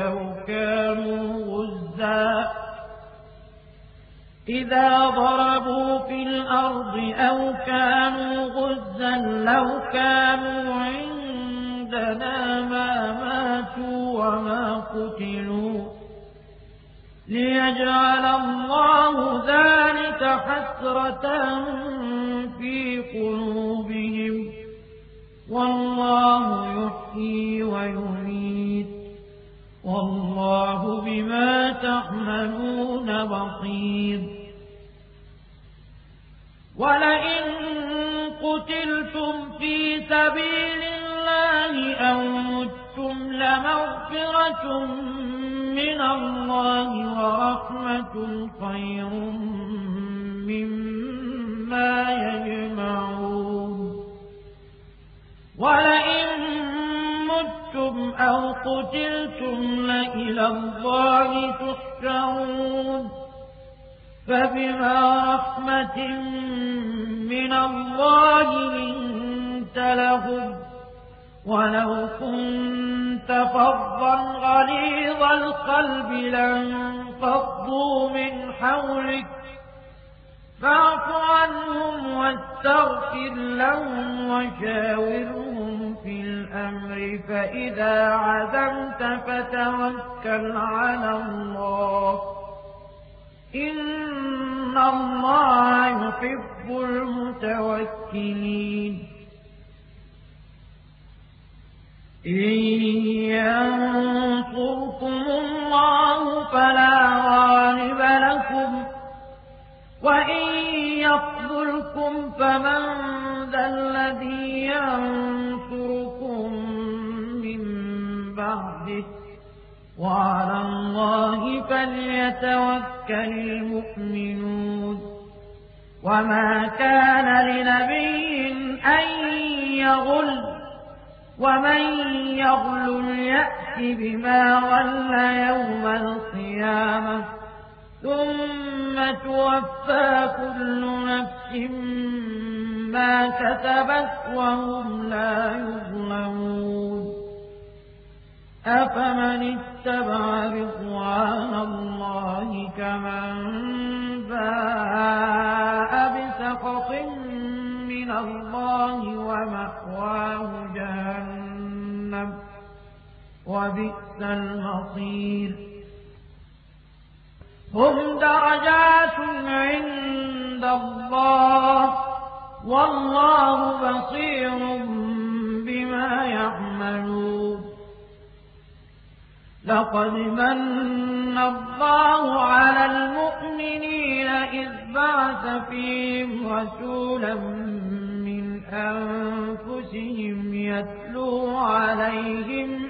أو كانوا غزا لو كانوا عندنا ما ماتوا وما قتلوا ليجعل الله ذلك حسرة في قلوبهم والله يحيي ويميت والله بما تعملون بصير. ولئن قتلتم في سبيل الله أو متم لمغفرة من الله ورحمة خير مما يجمعون. ولئن متم أو قتلتم لإلى الله تحشرون. فبما رحمة من الله لنت لهم ولو كنت فظا غليظ القلب لانفضوا من حولك فاعف عنهم واستغفر لهم وشاورهم في الأمر فإذا عزمت فتوكل على الله إن الله يحب المتوكلين. إن ينصركم الله فلا غالب لكم وإن يخذلكم فمن ذا الذي ينصركم من بعده وعلى الله فليتوكل المؤمنون. وما كان لنبي أن يغل ومن يغل يأت بما غل يوم القيامة ثم توفى كل نفس ما كسبت وهم لا يظلمون. أفمن اتبع رضوان الله كمن باء بسخط من الله ومأواه جهنم وبئس المصير. هم درجات عند الله والله بصير بما يعملون. لقد من الله على المؤمنين إذ بعث فيهم رسولا من أنفسهم يتلو عليهم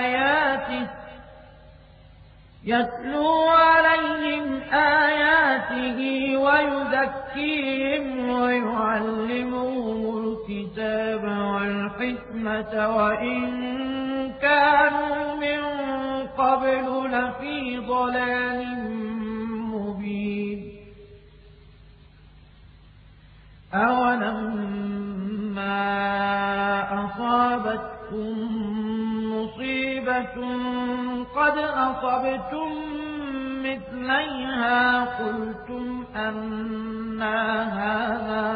آياته ويزكيهم ويعلمهم الكتاب والحكمة وإن كانوا من قبل لفي ضلال مبين. أولما أصابتكم مصيبة قد أصبتم مثليها قلتم أنى هذا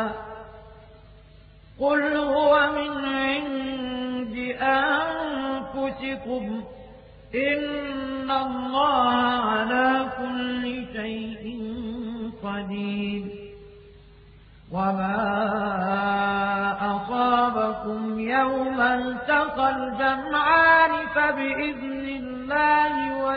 قل هو من عند أنفسكم إن الله على كل شيء قدير. وما أصابكم يوم التقى الجمعان فبإذن الله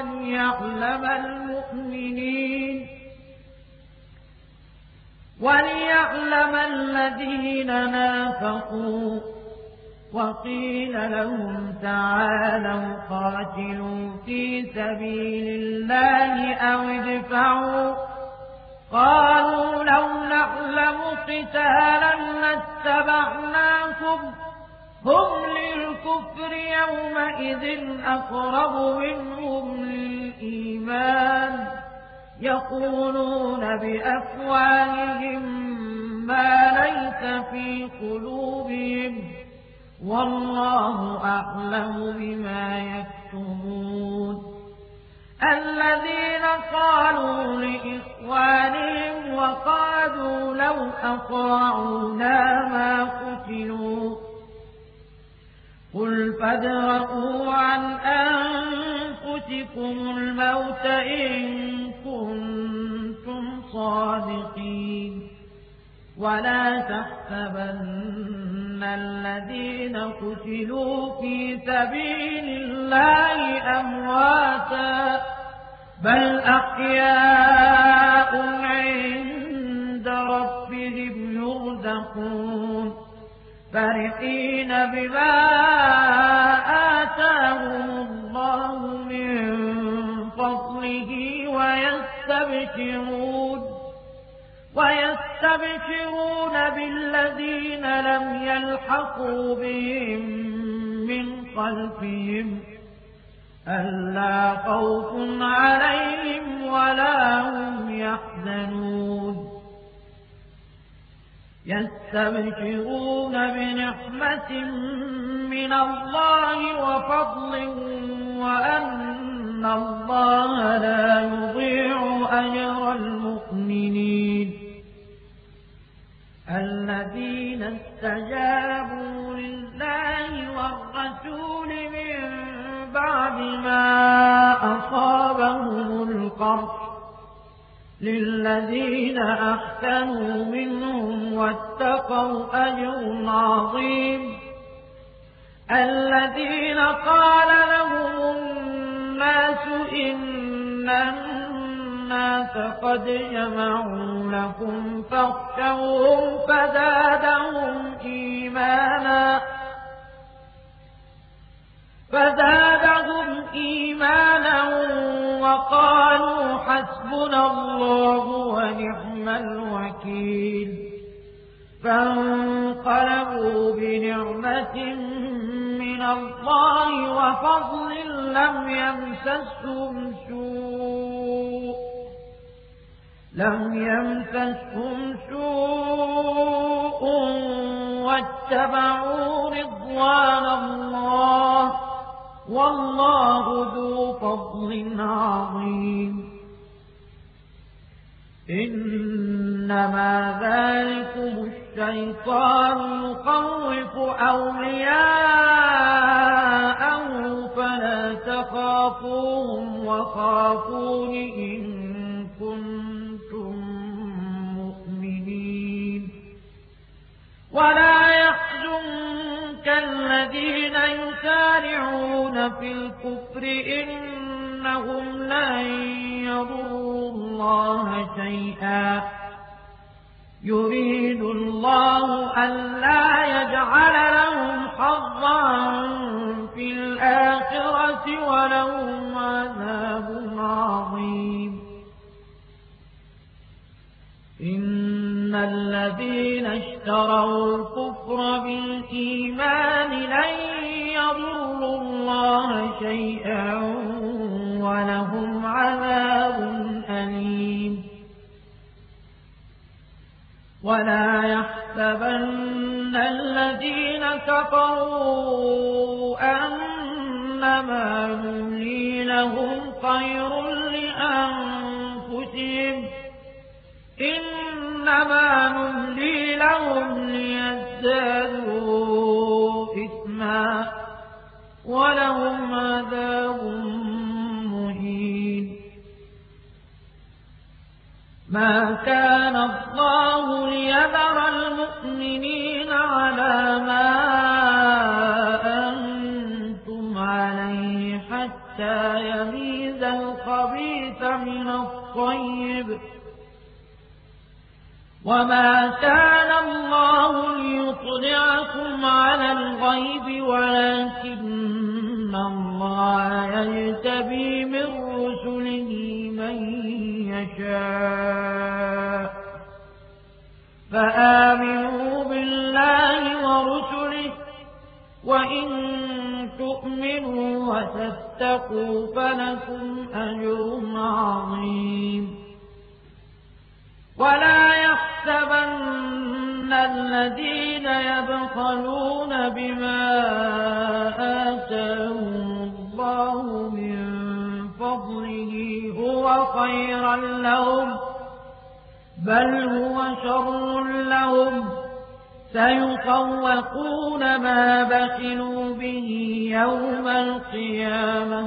وليعلم الذين نافقوا وقيل لهم تعالوا قاتلوا في سبيل الله أو ادفعوا قالوا لو نعلم قتالا لاتبعناكم هم للكفر يومئذ أقرب منهم للإيمان يقولون بأفواههم ما ليس في قلوبهم والله أعلم بما يكتمون الذين قالوا لإخوانهم وقالوا لو أطاعونا ما قتلوا قل فادرءوا عن أنفسكم الموت إن كنتم صادقين ولا تحسبن الذين قتلوا في سبيل الله أمواتا بل أحياء عند ربهم يرزقون فرحين بما آتاهم الله من فضله ويستبشرون بالذين لم يلحقوا بهم من خلفهم ألا خوف عليهم ولا هم يحزنون يستبشرون بنعمة من الله وفضل وأن الله لا يضيع أجر المؤمنين الذين استجابوا لله والرسول من بعد ما أصابهم القرح للذين أحسنوا منهم واتقوا أجر عظيم الذين قال لهم الناس إن الناس قد جمعوا لكم فاخشوهم فزادهم إيمانا وقالوا حسبنا الله ونعم الوكيل فانقلبوا بنعمة من الله وفضل لم يمسسهم سوء واتبعوا رضوان الله والله ذو فضل عظيم إنما ذلكم الشيطان يخوف أولياءه فلا تخافوهم وخافون إن كنتم مؤمنين ولا يحزنك الذين يسارعون في الكفر إنهم لن يضروا الله شيئا يريد الله ألا يجعل لهم حظا في الآخرة ولهم عذاب عظيم إن الذين اشتروا الكفر بالإيمان لن يضروا الله شيئا ولهم عذاب أليم ولا يحسبن الذين كفروا أنما نملي لهم خير لأنفسهم إنما نملي لهم ليزدادوا إثما ولهم عذاب مهين ما كان الله ليذر المؤمنين على ما أنتم عليه حتى يميز الخبيث من الطيب وما كان الله ليطلعكم على الغيب ولكن الله يجتبي من رسله من يشاء فآمنوا بالله ورسله وإن تؤمنوا وتتقوا فلكم أجر عظيم ولا يحسبن الذين يبخلون بما آتاهم الله من فضله هو خيرا لهم بل هو شر لهم سيطوقون ما بخلوا به يوم القيامة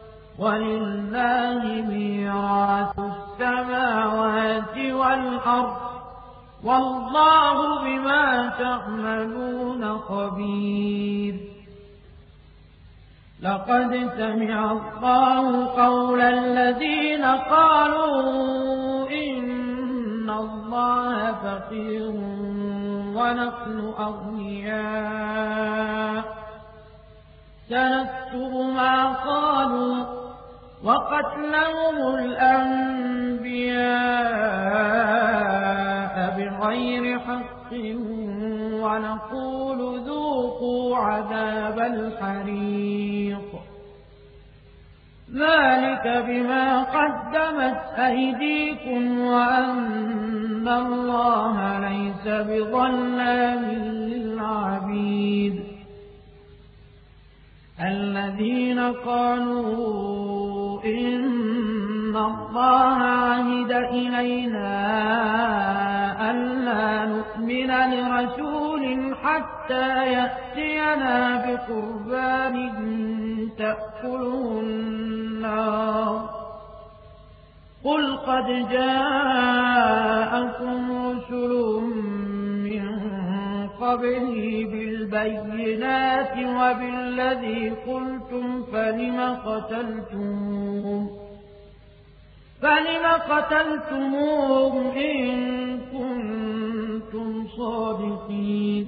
ولله ميراث السماوات والأرض والله بما تعملون خبير لقد سمع الله قول الذين قالوا إن الله فقير ونحن أغنياء سنكتب ما قالوا وقتلهم الأنبياء بغير حق ونقول ذوقوا عذاب الحريق ذلك بما قدمت أيديكم وأن الله ليس بظلام للعبيد الذين قالوا إن الله عهد إلينا ألا نؤمن لرسول حتى يأتينا بقربان تأكله النار قل قد جاءكم رسل من قبلي بالبينات وبالذي قلتم فلم قتلتموهم إن كنتم صادقين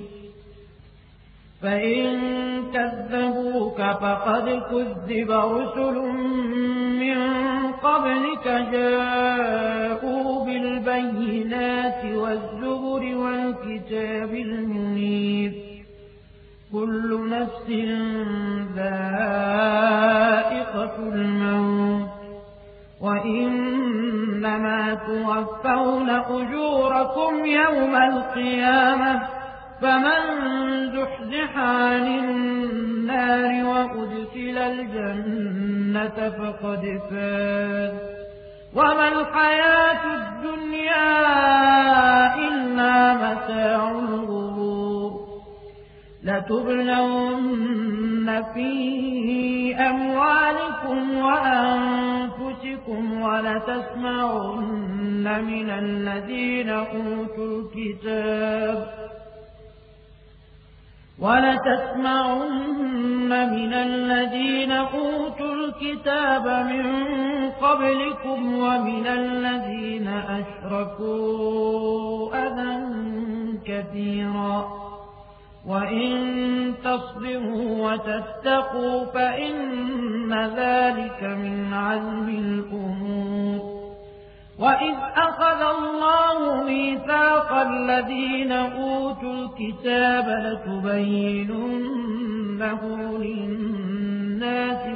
فإن كذبوك فقد كذب رسل من قبلك جاءوا بالبينات والزبر والكتاب المنير كل نفس ذائقة الموت وإنما توفون أجوركم يوم القيامة فمن زحزح عن النار وأدخل الجنة فقد فاز وما الحياة الدنيا إلا متاع الغرور لتبلون في أموالكم وأنفسكم ولتسمعن من الذين أوتوا الكتاب من قبلكم ومن الذين أشركوا أذى كثيرا وإن تصبروا وتتقوا فإن ذلك من عزم الأمور وإذ أخذ الله ميثاق الذين أوتوا الكتاب لتبيننه للناس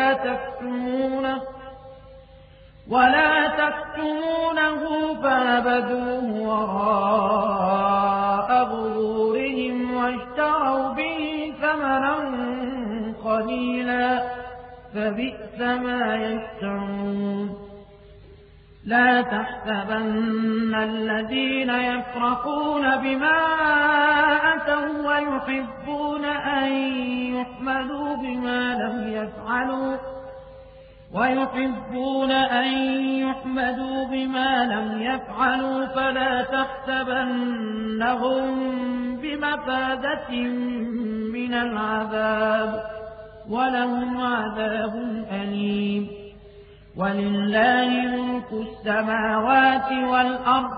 ولا تكتمونه فنبذوه وراء ظهورهم واشتروا به ثمنا قليلا فبئس ما يشترون لا تحسبن الذين يفرحون بما أتوا ويحبون أن يحمدوا بما لم يفعلوا فلا تحسبنهم بمفازة من العذاب ولهم عذاب أليم ولله ملك السماوات والأرض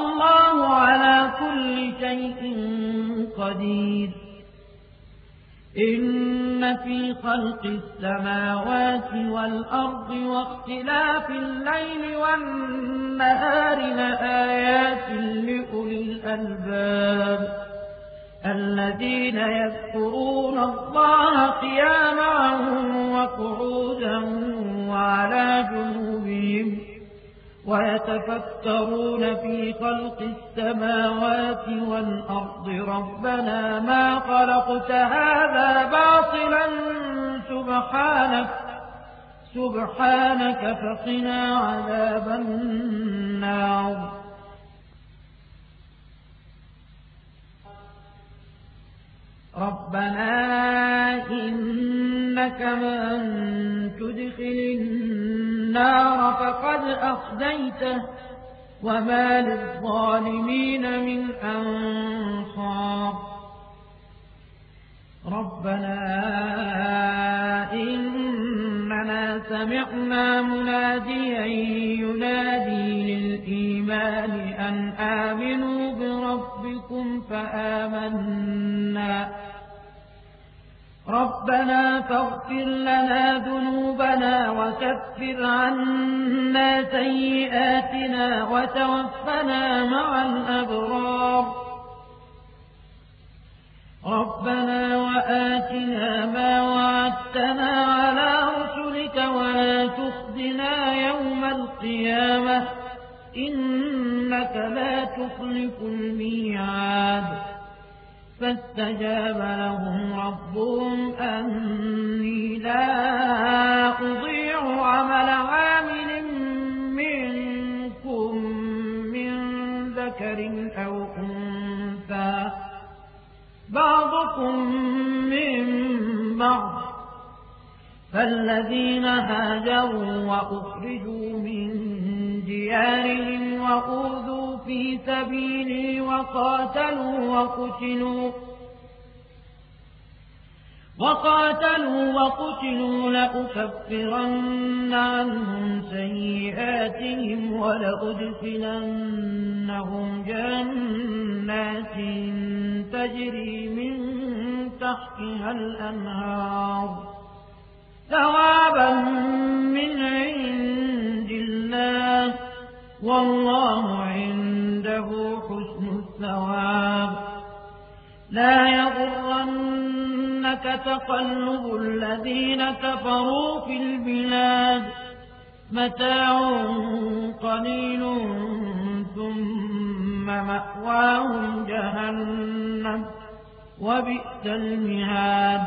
والله على كل شيء قدير إن في خلق السماوات والأرض واختلاف الليل والنهار لآيات لأولي الألباب الذين يذكرون الله قياما وقعودا وعلى جنوبهم ويتفكرون في خلق السماوات والأرض ربنا ما خلقت هذا باطلا سبحانك فقنا عذاب النار ربنا إنك من تدخل النار فقد أخزيته وما للظالمين من أنصار ربنا إننا سمعنا مناديا ينادي للإيمان أن آمنوا بربكم فآمنا ربنا فاغفر لنا ذنوبنا وكفر عنا سيئاتنا وتوفنا مع الأبرار ربنا وآتنا ما وعدتنا على رسلك ولا تخزنا يوم القيامة إنك لا تخلف الميعاد فاستجاب لهم ربهم أني لا أضيع عمل عامل منكم من ذكر أو أنثى بعضكم من بعض فالذين هاجروا وأخرجوا من ديارهم وأوذوا في سبيلي وقاتلوا وقتلوا لأكفرن عنهم سيئاتهم ولأدخلنهم جنات تجري من تحتها الأنهار ثوابا من عند الله والله عنده حسن الثواب لا يغرنك تقلب الذين كفروا في البلاد متاع قليل ثم مأواهم جهنم وبئس المهاد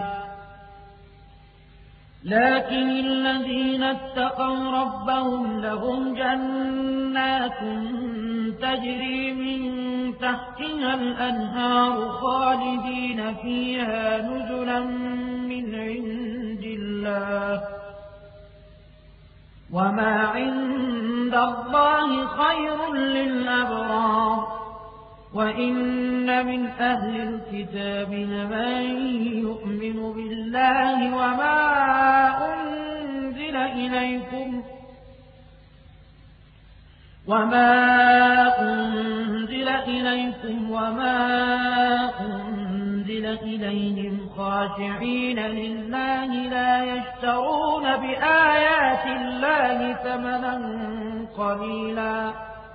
لكن الذين اتقوا ربهم لهم جنات تجري من تحتها الأنهار خالدين فيها نزلا من عند الله وما عند الله خير للأبرار وإن من أهل الكتاب لمن يؤمن بالله وما أنزل إليكم وما أنزل إليهم خاشعين لله لا يشترون بآيات الله ثمنا قليلا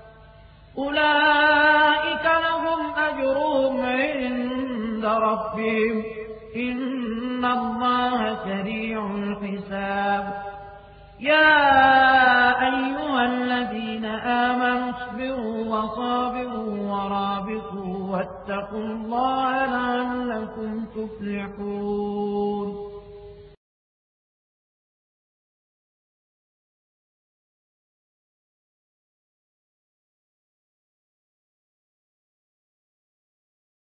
أولئك لهم أجرهم عند ربهم إن الله سريع الحساب يا أيها الذين آمنوا اصبروا وصابروا ورابطوا واتقوا الله لعلكم تفلحون